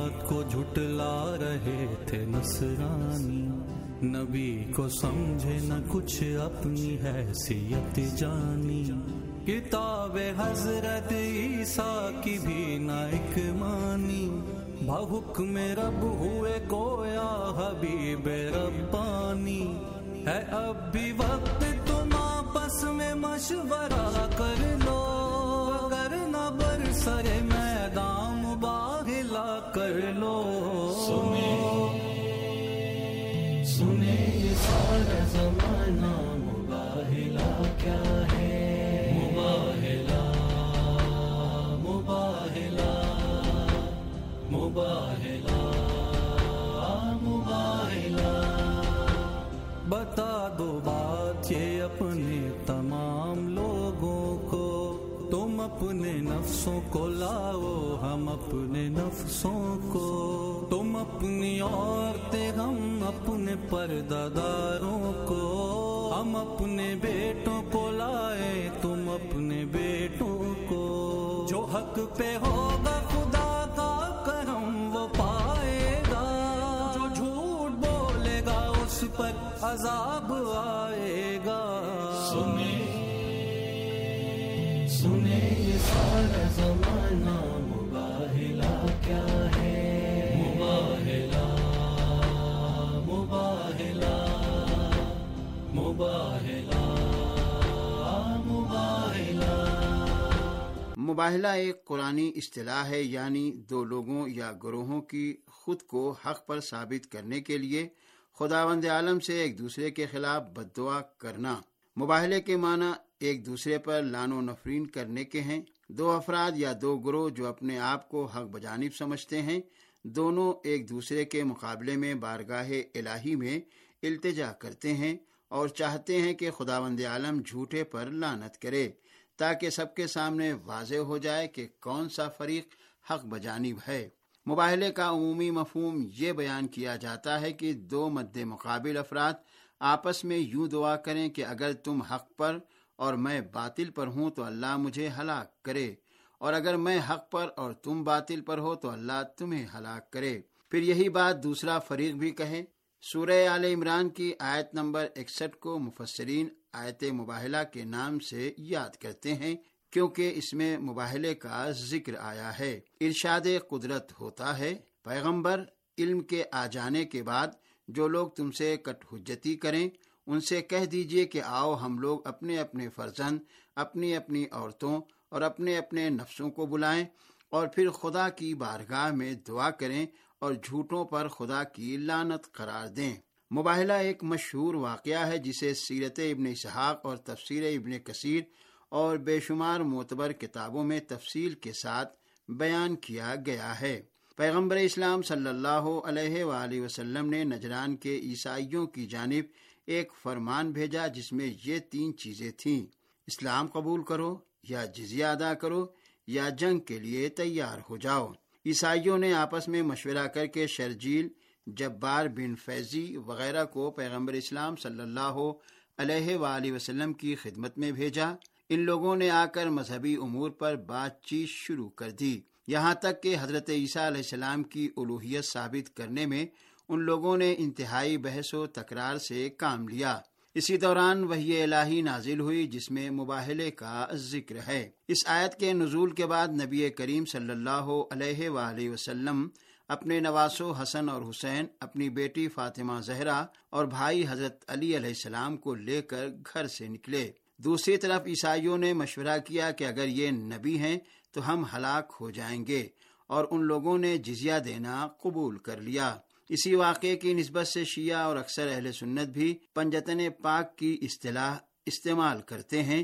بات کو جھٹلا رہے تھے نصرانی، نبی کو سمجھے نہ کچھ اپنی حیثیت جانی، کتاب حضرت عیسیٰ کی بھی نہ ایک مانی، بحکم رب ہوئے گویا حبیب ربانی، ہے اب بھی وقت تم آپس میں مشورہ کر لو، اگر نہ برسر میدان مباہلا کر لو، سنے سنے یہ سارا زمانہ مباہلا کیا ہے، مباہلا مباہلا مباہلا مباہلا، بتا دو بات یہ اپنے تمام لوگوں کو، تم اپنے نفسوں کو لاؤ ہم اپنے نفسوں کو، تم اپنی عورتیں ہم اپنے پردہ داروں کو، ہم اپنے بیٹوں کو لائے تم اپنے بیٹوں کو، جو حق پہ ہوگا خدا کا کرم وہ پائے گا، جو جھوٹ بولے گا اس پر عذاب آئے گا، سنے سنے یہ سارا زمانہ مباہلا کیا ہے، مباہلا مباہلا مباہلا مباہلا۔ مباہلہ ایک قرآنی اصطلاح ہے، یعنی دو لوگوں یا گروہوں کی خود کو حق پر ثابت کرنے کے لیے خداوند عالم سے ایک دوسرے کے خلاف بد دعا کرنا۔ مباہلے کے معنی ایک دوسرے پر لعن و نفرین کرنے کے ہیں۔ دو افراد یا دو گروہ جو اپنے آپ کو حق بجانب سمجھتے ہیں، دونوں ایک دوسرے کے مقابلے میں بارگاہ الہی میں التجا کرتے ہیں اور چاہتے ہیں کہ خداوند عالم جھوٹے پر لعنت کرے، تاکہ سب کے سامنے واضح ہو جائے کہ کون سا فریق حق بجانب ہے۔ مباہلے کا عمومی مفہوم یہ بیان کیا جاتا ہے کہ دو مد مقابل افراد آپس میں یوں دعا کریں کہ اگر تم حق پر اور میں باطل پر ہوں تو اللہ مجھے ہلاک کرے، اور اگر میں حق پر اور تم باطل پر ہو تو اللہ تمہیں ہلاک کرے۔ پھر یہی بات دوسرا فریق بھی کہے۔ سورہ آل عمران کی آیت نمبر اکسٹھ کو مفسرین آیت مباہلہ کے نام سے یاد کرتے ہیں، کیونکہ اس میں مباہلے کا ذکر آیا ہے۔ ارشاد قدرت ہوتا ہے، پیغمبر علم کے آ جانے کے بعد جو لوگ تم سے کٹ حجتی کریں ان سے کہہ دیجئے کہ آؤ ہم لوگ اپنے اپنے فرزند، اپنی اپنی عورتوں اور اپنے اپنے نفسوں کو بلائیں اور پھر خدا کی بارگاہ میں دعا کریں اور جھوٹوں پر خدا کی لعنت قرار دیں۔ مباہلہ ایک مشہور واقعہ ہے جسے سیرت ابن اسحاق اور تفسیر ابن کثیر اور بے شمار معتبر کتابوں میں تفصیل کے ساتھ بیان کیا گیا ہے۔ پیغمبر اسلام صلی اللہ علیہ وآلہ وسلم نے نجران کے عیسائیوں کی جانب ایک فرمان بھیجا جس میں یہ تین چیزیں تھیں: اسلام قبول کرو، یا جزیہ ادا کرو، یا جنگ کے لیے تیار ہو جاؤ۔ عیسائیوں نے آپس میں مشورہ کر کے شرجیل، جبار بن فیضی وغیرہ کو پیغمبر اسلام صلی اللہ علیہ وآلہ وسلم کی خدمت میں بھیجا۔ ان لوگوں نے آ کر مذہبی امور پر بات چیت شروع کر دی، یہاں تک کہ حضرت عیسیٰ علیہ السلام کی الوہیت ثابت کرنے میں ان لوگوں نے انتہائی بحث و تکرار سے کام لیا۔ اسی دوران وحی الہی نازل ہوئی جس میں مباہلے کا ذکر ہے۔ اس آیت کے نزول کے بعد نبی کریم صلی اللہ علیہ وآلہ وسلم اپنے نواسوں حسن اور حسین، اپنی بیٹی فاطمہ زہرا اور بھائی حضرت علی علیہ السلام کو لے کر گھر سے نکلے۔ دوسری طرف عیسائیوں نے مشورہ کیا کہ اگر یہ نبی ہیں تو ہم ہلاک ہو جائیں گے، اور ان لوگوں نے جزیہ دینا قبول کر لیا۔ اسی واقعے کی نسبت سے شیعہ اور اکثر اہل سنت بھی پنجتن پاک کی اصطلاح استعمال کرتے ہیں۔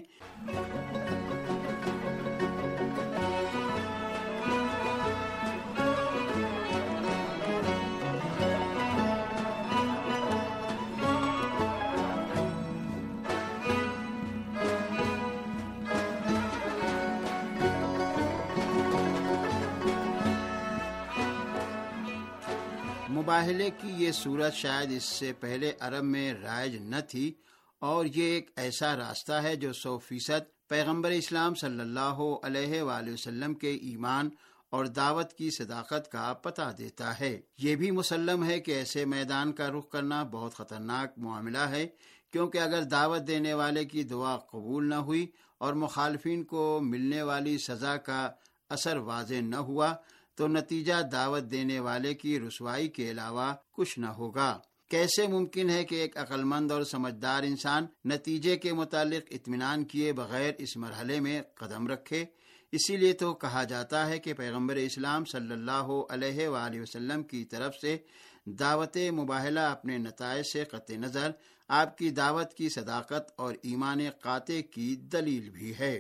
مباہلے کی یہ صورت شاید اس سے پہلے عرب میں رائج نہ تھی، اور یہ ایک ایسا راستہ ہے جو سو فیصد پیغمبر اسلام صلی اللہ علیہ وآلہ وسلم کے ایمان اور دعوت کی صداقت کا پتہ دیتا ہے۔ یہ بھی مسلم ہے کہ ایسے میدان کا رخ کرنا بہت خطرناک معاملہ ہے، کیونکہ اگر دعوت دینے والے کی دعا قبول نہ ہوئی اور مخالفین کو ملنے والی سزا کا اثر واضح نہ ہوا تو نتیجہ دعوت دینے والے کی رسوائی کے علاوہ کچھ نہ ہوگا۔ کیسے ممکن ہے کہ ایک عقل مند اور سمجھدار انسان نتیجے کے متعلق اطمینان کیے بغیر اس مرحلے میں قدم رکھے؟ اسی لیے تو کہا جاتا ہے کہ پیغمبر اسلام صلی اللہ علیہ وآلہ وسلم کی طرف سے دعوت مباہلہ اپنے نتائج سے قطع نظر آپ کی دعوت کی صداقت اور ایمان قاطع کی دلیل بھی ہے۔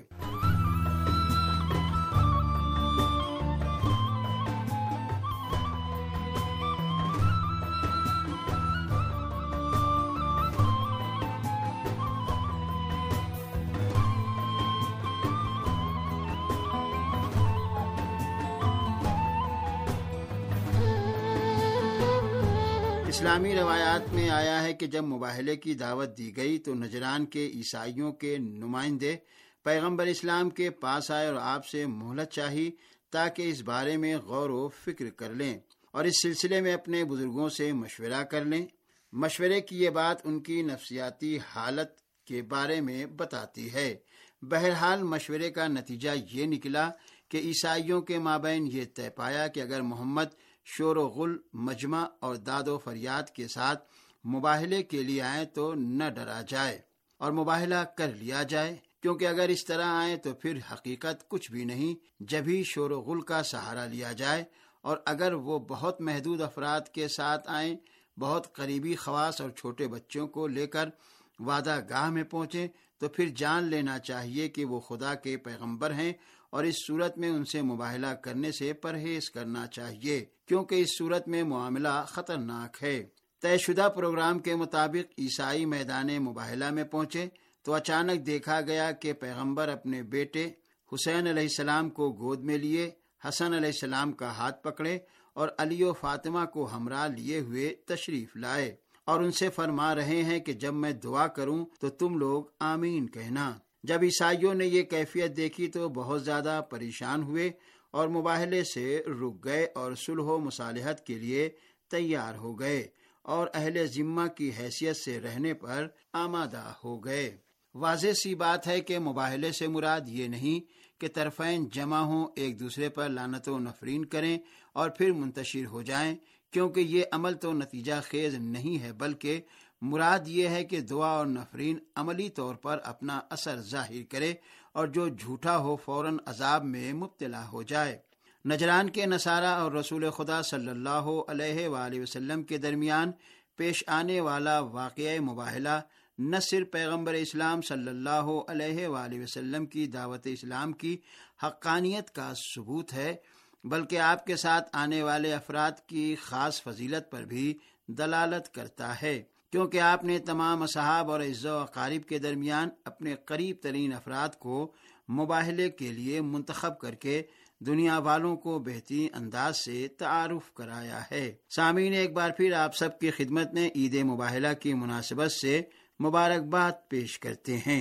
اسلامی روایات میں آیا ہے کہ جب مباہلے کی دعوت دی گئی تو نجران کے عیسائیوں کے نمائندے پیغمبر اسلام کے پاس آئے اور آپ سے مہلت چاہی تاکہ اس بارے میں غور و فکر کر لیں اور اس سلسلے میں اپنے بزرگوں سے مشورہ کر لیں۔ مشورے کی یہ بات ان کی نفسیاتی حالت کے بارے میں بتاتی ہے۔ بہرحال مشورے کا نتیجہ یہ نکلا کہ عیسائیوں کے مابین یہ طے پایا کہ اگر محمد شور و غل، مجمع اور داد و فریاد کے ساتھ مباہلے کے لیے آئیں تو نہ ڈرا جائے اور مباہلہ کر لیا جائے، کیونکہ اگر اس طرح آئیں تو پھر حقیقت کچھ بھی نہیں، جب ہی شور و غل کا سہارا لیا جائے، اور اگر وہ بہت محدود افراد کے ساتھ آئیں، بہت قریبی خواص اور چھوٹے بچوں کو لے کر وعدہ گاہ میں پہنچیں، تو پھر جان لینا چاہیے کہ وہ خدا کے پیغمبر ہیں، اور اس صورت میں ان سے مباہلہ کرنے سے پرہیز کرنا چاہیے، کیونکہ اس صورت میں معاملہ خطرناک ہے۔ طے شدہ پروگرام کے مطابق عیسائی میدان مباہلہ میں پہنچے تو اچانک دیکھا گیا کہ پیغمبر اپنے بیٹے حسین علیہ السلام کو گود میں لیے، حسن علیہ السلام کا ہاتھ پکڑے اور علی و فاطمہ کو ہمراہ لیے ہوئے تشریف لائے، اور ان سے فرما رہے ہیں کہ جب میں دعا کروں تو تم لوگ آمین کہنا۔ جب عیسائیوں نے یہ کیفیت دیکھی تو بہت زیادہ پریشان ہوئے اور مباہلے سے رک گئے اور صلح و مصالحت کے لیے تیار ہو گئے اور اہل ذمہ کی حیثیت سے رہنے پر آمادہ ہو گئے۔ واضح سی بات ہے کہ مباہلے سے مراد یہ نہیں کہ طرفین جمع ہوں، ایک دوسرے پر لعنت و نفرین کریں اور پھر منتشر ہو جائیں، کیونکہ یہ عمل تو نتیجہ خیز نہیں ہے، بلکہ مراد یہ ہے کہ دعا اور نفرین عملی طور پر اپنا اثر ظاہر کرے اور جو جھوٹا ہو فوراً عذاب میں مبتلا ہو جائے۔ نجران کے نصارہ اور رسول خدا صلی اللہ علیہ وآلہ وسلم کے درمیان پیش آنے والا واقعہ مباہلہ نہ صرف پیغمبر اسلام صلی اللہ علیہ وآلہ وسلم کی دعوت اسلام کی حقانیت کا ثبوت ہے، بلکہ آپ کے ساتھ آنے والے افراد کی خاص فضیلت پر بھی دلالت کرتا ہے، کیونکہ آپ نے تمام اصحاب اور اعزاء و اقارب کے درمیان اپنے قریب ترین افراد کو مباہلے کے لیے منتخب کر کے دنیا والوں کو بہترین انداز سے تعارف کرایا ہے۔ سامعین، ایک بار پھر آپ سب کی خدمت میں عید مباہلہ کی مناسبت سے مبارکباد پیش کرتے ہیں۔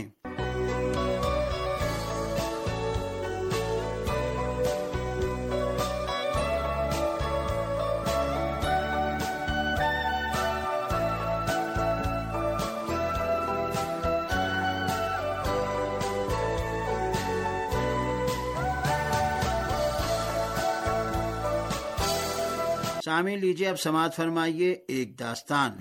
سامعین، لیجیے اب سماعت فرمائیے ایک داستان۔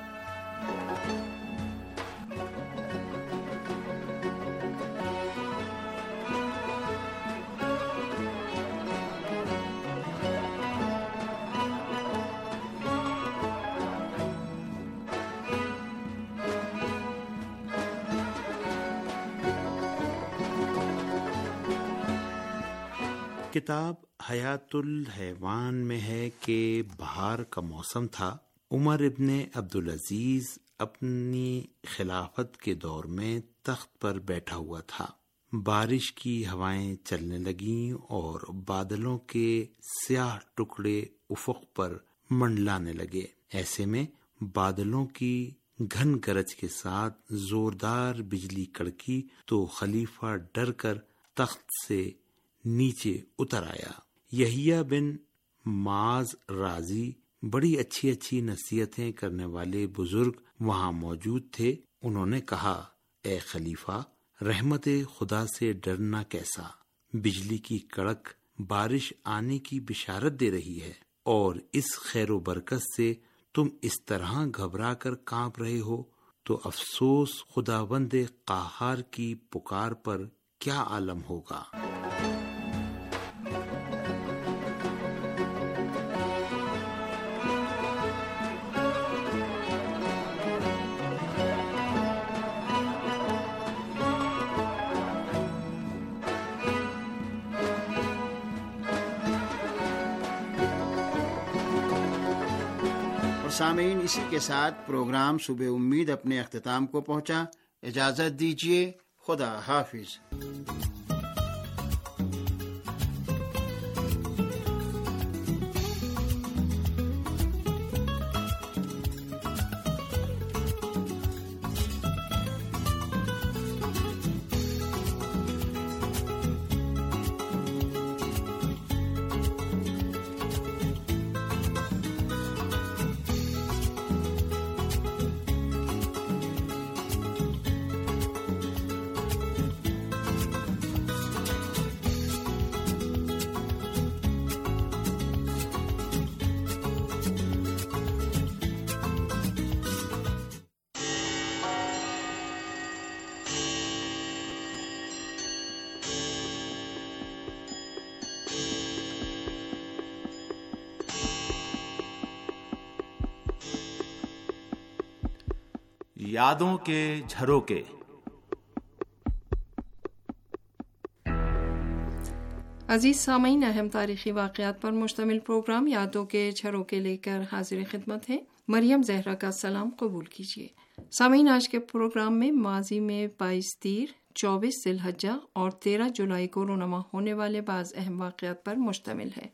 کتاب حیات الحیوان میں ہے کہ بہار کا موسم تھا۔ عمر ابن عبدالعزیز اپنی خلافت کے دور میں تخت پر بیٹھا ہوا تھا۔ بارش کی ہوائیں چلنے لگیں اور بادلوں کے سیاہ ٹکڑے افق پر منڈلانے لگے۔ ایسے میں بادلوں کی گھن گرج کے ساتھ زوردار بجلی کڑکی تو خلیفہ ڈر کر تخت سے نیچے اتر آیا۔ یحییٰ بن معاذ رازی بڑی اچھی اچھی نصیحتیں کرنے والے بزرگ وہاں موجود تھے. انہوں نے کہا، اے خلیفہ، رحمت خدا سے ڈرنا کیسا؟ بجلی کی کڑک بارش آنے کی بشارت دے رہی ہے، اور اس خیر و برکت سے تم اس طرح گھبرا کر کانپ رہے ہو، تو افسوس خداوند قہار کی پکار پر کیا عالم ہوگا. سامعین، اسی کے ساتھ پروگرام صبح امید اپنے اختتام کو پہنچا. اجازت دیجیے. خدا حافظ. یادوں کے جھروکے. عزیز سامعین، اہم تاریخی واقعات پر مشتمل پروگرام یادوں کے جھروکے لے کر حاضر خدمت ہے. مریم زہرا کا سلام قبول کیجیے. سامعین، آج کے پروگرام میں ماضی میں بائیس تیر، چوبیس ذی الحجہ اور تیرہ جولائی کو رونما ہونے والے بعض اہم واقعات پر مشتمل ہے.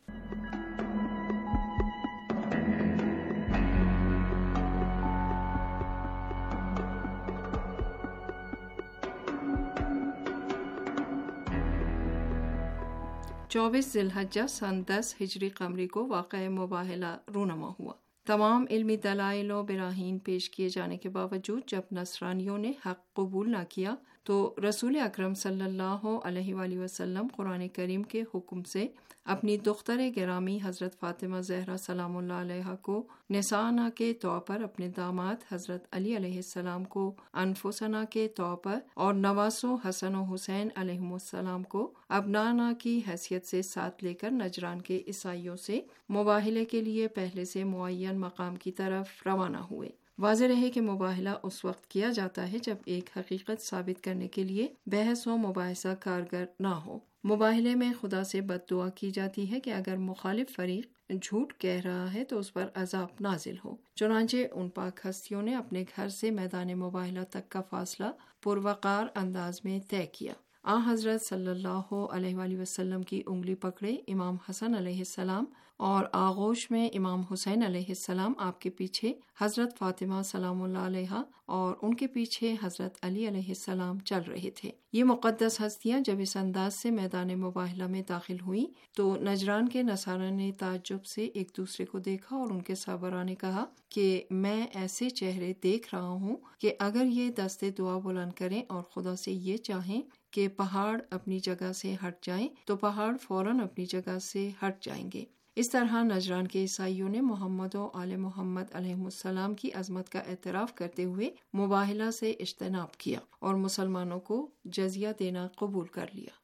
چوبیس ذی الحجہ سن دس ہجری قمری کو واقعہ مباہلہ رونما ہوا. تمام علمی دلائل و براہین پیش کیے جانے کے باوجود جب نصرانیوں نے حق قبول نہ کیا تو رسول اکرم صلی اللہ علیہ وآلہ وسلم قرآن کریم کے حکم سے اپنی دختر گرامی حضرت فاطمہ زہرا سلام اللہ علیہا کو نسانا کے طور پر، اپنے داماد حضرت علی علیہ السلام کو انفسنا کے طور پر، اور نواسو حسن و حسین علیہم السلام کو ابنانا کی حیثیت سے ساتھ لے کر نجران کے عیسائیوں سے مباہلے کے لیے پہلے سے معین مقام کی طرف روانہ ہوئے. واضح رہے کہ مباہلہ اس وقت کیا جاتا ہے جب ایک حقیقت ثابت کرنے کے لیے بحث و مباحثہ کارگر نہ ہو. مباہلے میں خدا سے بد دعا کی جاتی ہے کہ اگر مخالف فریق جھوٹ کہہ رہا ہے تو اس پر عذاب نازل ہو. چنانچہ ان پاک ہستیوں نے اپنے گھر سے میدان مباہلہ تک کا فاصلہ پروقار انداز میں طے کیا. آن حضرت صلی اللہ علیہ وآلہ وسلم کی انگلی پکڑے امام حسن علیہ السلام اور آغوش میں امام حسین علیہ السلام، آپ کے پیچھے حضرت فاطمہ سلام اللہ علیہا اور ان کے پیچھے حضرت علی علیہ السلام چل رہے تھے. یہ مقدس ہستیاں جب اس انداز سے میدان مباہلہ میں داخل ہوئیں تو نجران کے نصارہ نے تعجب سے ایک دوسرے کو دیکھا اور ان کے سربراہ نے کہا کہ میں ایسے چہرے دیکھ رہا ہوں کہ اگر یہ دستے دعا بلند کریں اور خدا سے یہ چاہیں کہ پہاڑ اپنی جگہ سے ہٹ جائیں تو پہاڑ فوراً اپنی جگہ سے ہٹ جائیں گے. اس طرح نجران کے عیسائیوں نے محمد و آل محمد علیہ السلام کی عظمت کا اعتراف کرتے ہوئے مباہلہ سے اجتناب کیا اور مسلمانوں کو جزیہ دینا قبول کر لیا.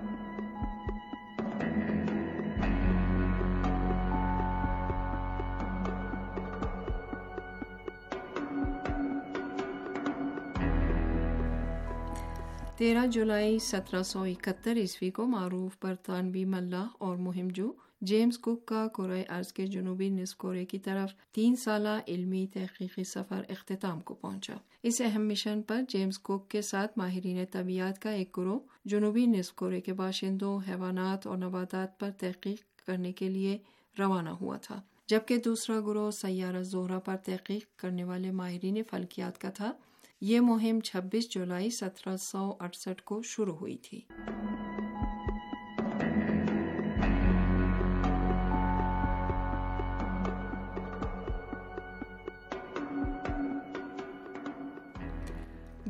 تیرہ جولائی سترہ سو اکہتر عیسوی کو معروف برطانوی ملاح اور مہم جو جیمز کک کا کرۂ ارض کے جنوبی نصف کورے کی طرف تین سالہ علمی تحقیقی سفر اختتام کو پہنچا. اس اہم مشن پر جیمز کک کے ساتھ ماہرین طبیعیات کا ایک گروہ جنوبی نصف کورے کے باشندوں، حیوانات اور نباتات پر تحقیق کرنے کے لیے روانہ ہوا تھا، جبکہ دوسرا گروہ سیارہ زہرہ پر تحقیق کرنے والے ماہرین فلکیات کا تھا. یہ مہم چھبیس جولائی سترہ سو اڑسٹھ کو شروع ہوئی تھی.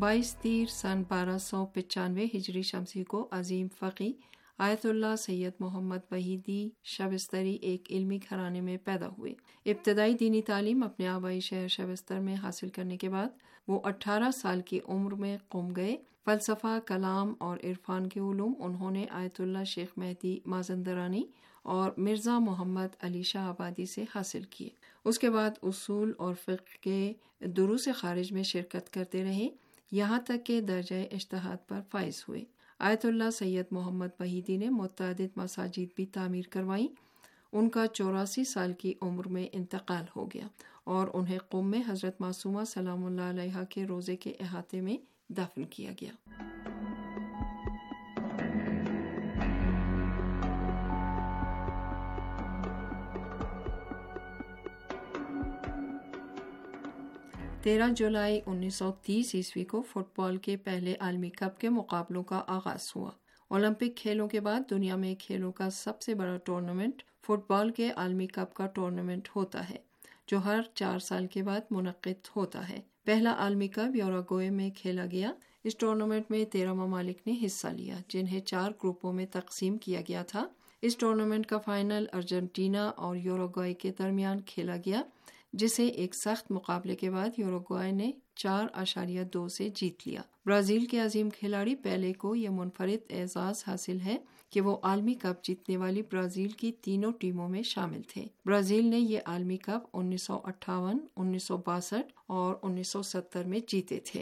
بائیس تیر سن بارہ سو پچانوے ہجری شمسی کو عظیم فقی آیت اللہ سید محمد وحیدی شبستری ایک علمی گھرانے میں پیدا ہوئے۔ ابتدائی دینی تعلیم اپنے آبائی شہر شبستر میں حاصل کرنے کے بعد وہ اٹھارہ سال کی عمر میں قم گئے۔ فلسفہ، کلام اور عرفان کے علوم انہوں نے آیت اللہ شیخ مہدی مازندرانی اور مرزا محمد علی شاہ آبادی سے حاصل کیے۔ اس کے بعد اصول اور فقہ کے دروس خارج میں شرکت کرتے رہے، یہاں تک کہ درجہ اجتہاد پر فائز ہوئے۔ آیت اللہ سید محمد وحیدی نے متعدد مساجد بھی تعمیر کروائیں۔ ان کا چوراسی سال کی عمر میں انتقال ہو گیا اور انہیں قم میں حضرت معصومہ سلام اللہ علیہا کے روضے کے احاطے میں دفن کیا گیا۔ تیرہ جولائی انیس سو تیس عیسوی کو فٹ بال کے پہلے عالمی کپ کے مقابلوں کا آغاز ہوا۔ اولمپک کھیلوں کے بعد دنیا میں کھیلوں کا سب سے بڑا ٹورنامنٹ فٹ بال کے عالمی کپ کا ٹورنامنٹ ہوتا ہے، جو ہر چار سال کے بعد منعقد ہوتا ہے۔ پہلا عالمی کپ یوراگوئے میں کھیلا گیا۔ اس ٹورنامنٹ میں تیرہ ممالک نے حصہ لیا، جنہیں چار گروپوں میں تقسیم کیا گیا تھا۔ اس ٹورنامنٹ کا فائنل ارجنٹینا اور یوراگوئے کے درمیان کھیلا گیا، جسے ایک سخت مقابلے کے بعد یوراگوئے نے چار اشاریہ دو سے جیت لیا۔ برازیل کے عظیم کھلاڑی پیلے کو یہ منفرد اعزاز حاصل ہے کہ وہ عالمی کپ جیتنے والی برازیل کی تینوں ٹیموں میں شامل تھے۔ برازیل نے یہ عالمی کپ انیس سو اٹھاون، انیس سو باسٹھ اور انیس سو ستر میں جیتے تھے۔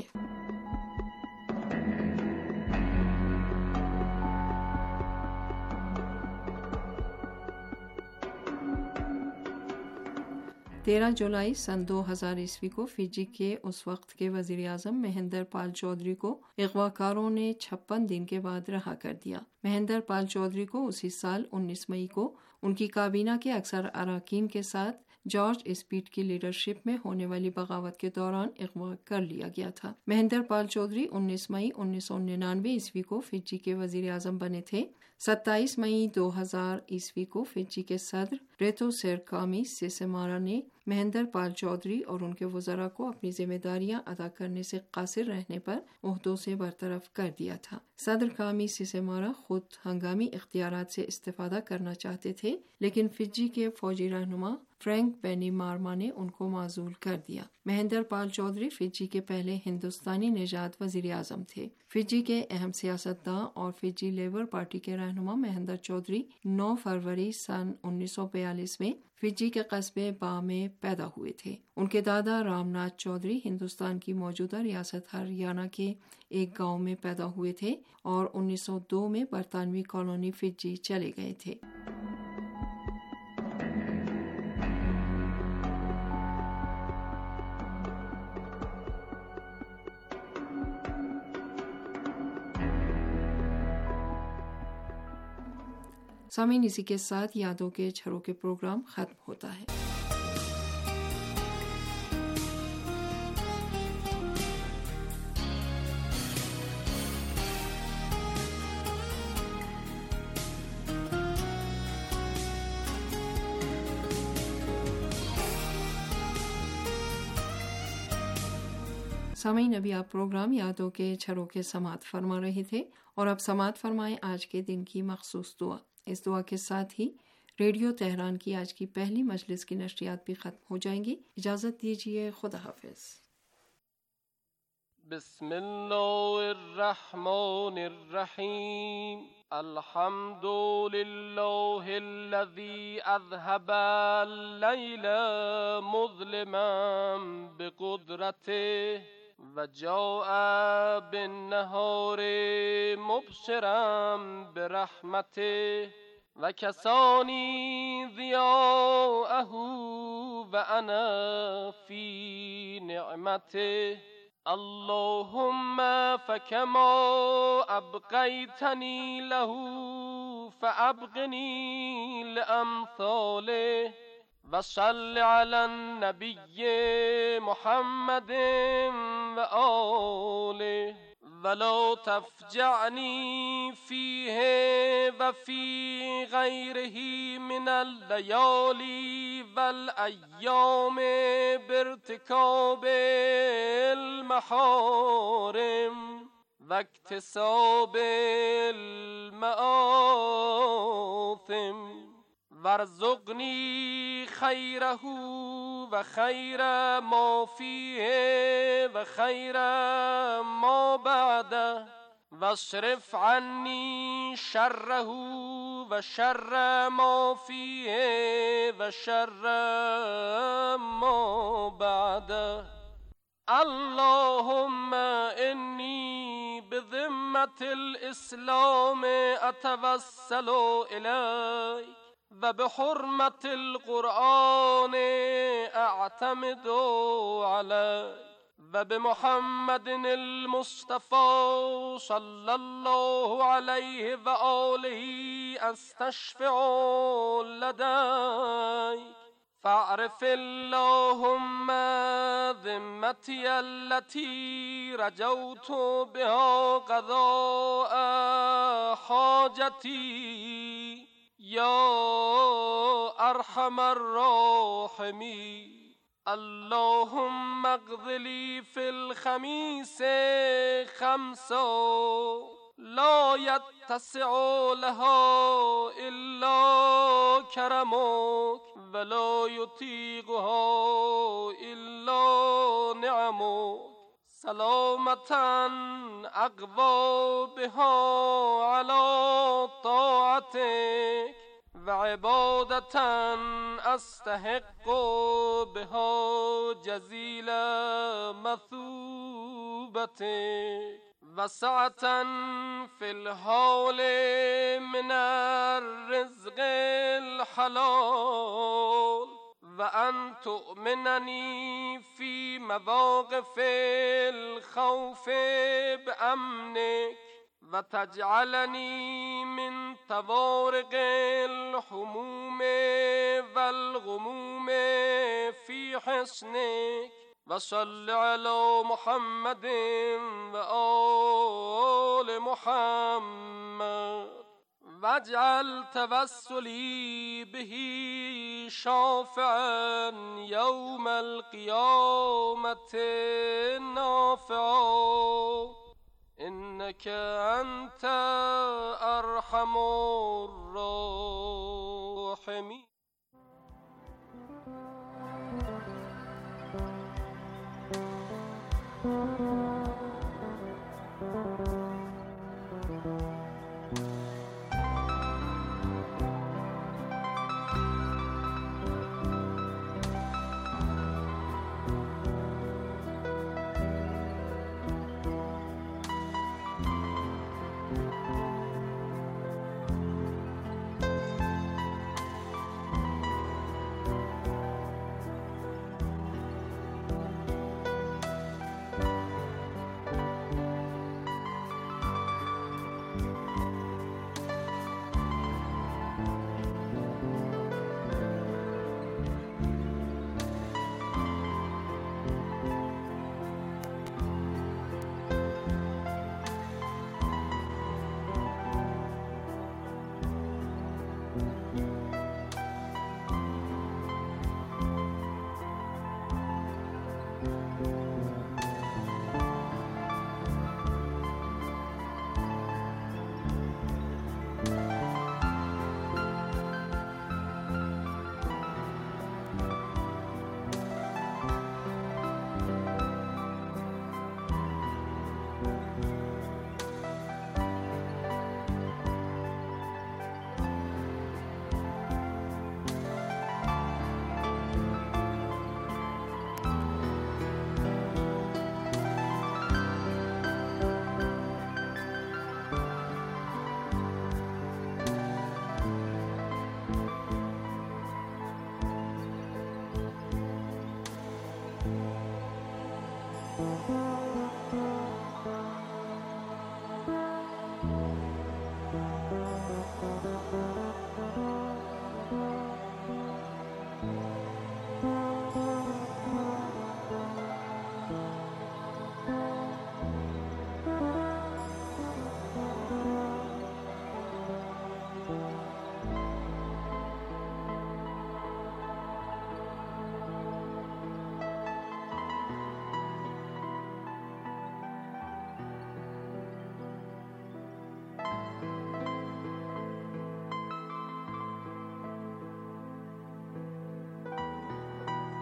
تیرہ جولائی سن دو ہزار عیسوی کو فجی کے اس وقت کے وزیر اعظم مہندر پال چودھری کو اغوا کاروں نے چھپن دن کے بعد رہا کر دیا۔ مہندر پال چودھری کو اسی سال انیس مئی کو ان کی کابینہ کے اکثر اراکین کے ساتھ جارج اسپیڈ کی لیڈرشپ میں ہونے والی بغاوت کے دوران اغوا کر لیا گیا تھا۔ مہندر پال چودھری انیس مئی انیس سو ننانوے عیسوی کو فجی کے وزیر اعظم بنے تھے۔ ستائیس مئی دو ہزار عیسوی کو فجی کے صدر ریتو سیرکامی سیسمارا نے مہندر پال چودھری اور ان کے وزراء کو اپنی ذمہ داریاں ادا کرنے سے قاصر رہنے پر عہدوں سے برطرف کر دیا تھا۔ صدر کامی سیسمارا خود ہنگامی اختیارات سے استفادہ کرنا چاہتے تھے، لیکن فجی کے فوجی رہنما فرینک بینی مارما نے ان کو معزول کر دیا۔ مہندر پال چودھری فجی کے پہلے ہندوستانی نژاد وزیر اعظم تھے۔ فجی کے اہم سیاستداں اور فجی لیبر پارٹی کے رہنما مہندر چودھری نو فروری سن انیس سو بیالیس میں فجی کے قصبے با میں پیدا ہوئے تھے۔ ان کے دادا رام ناتھ چودھری ہندوستان کی موجودہ ریاست ہریانہ کے ایک گاؤں میں پیدا ہوئے تھے اور انیس سو دو میں برطانوی کالونی فجی چلے گئے تھے۔ سامعین، اسی کے ساتھ یادوں کے چھروں کے پروگرام ختم ہوتا ہے۔ سامعین، ابھی آپ پروگرام یادوں کے چھروں کے سماعت فرما رہے تھے اور اب سماعت فرمائیں آج کے دن کی مخصوص دعا۔ اس دعا کے ساتھ ہی ریڈیو تہران کی آج کی پہلی مجلس کی نشریات بھی ختم ہو جائیں گی۔ اجازت دیجیے، خدا حافظ۔ بسم اللہ الرحمن الرحیم۔ الحمد للہ الذی اذهب اللیل مظلما بقدرته وجاء بالنهار مبصرا برحمته وكساني ضياءه وأنا في نعمته اللهم فكما أبقيتني له فأبقني لأمثاله وصل على النبي محمد وآله ولا تفجعني فيه وفي غيره من الليالي والأيام بارتكاب المحارم واكتساب المآثم وارزقني خيره وخير ما فيه وخير ما بعده واصرف عني شره وشر ما فيه وشر ما بعده. اللهم إني بذمة الإسلام أتوسل إليك وبحرمة القرآن أعتمد عليك وبمحمد المصطفى صلى الله عليه وآله أستشفع لديك. فاعرف اللهم ذمتي التي رجوت بها قضاء حاجتي يا أرحم الراحمين. اللهم اقض لي في الخميس خمسا لا يتسع لها إلا كرمك ولا يطيقها إلا نعمك سلامة أقوى بها على طاعتك وعبادة أستحق بها جزيل مثوبتك وسعة في الحال من الرزق الحلال وأن تؤمنني في مواقف الخوف بأمنك وتجعلني من طوارق الحموم والغموم في حسنك. وصل على محمد وآل محمد واجعل توسلي به شافعا يوم القيامة نافعا إنك أنت أرحم الراحمين.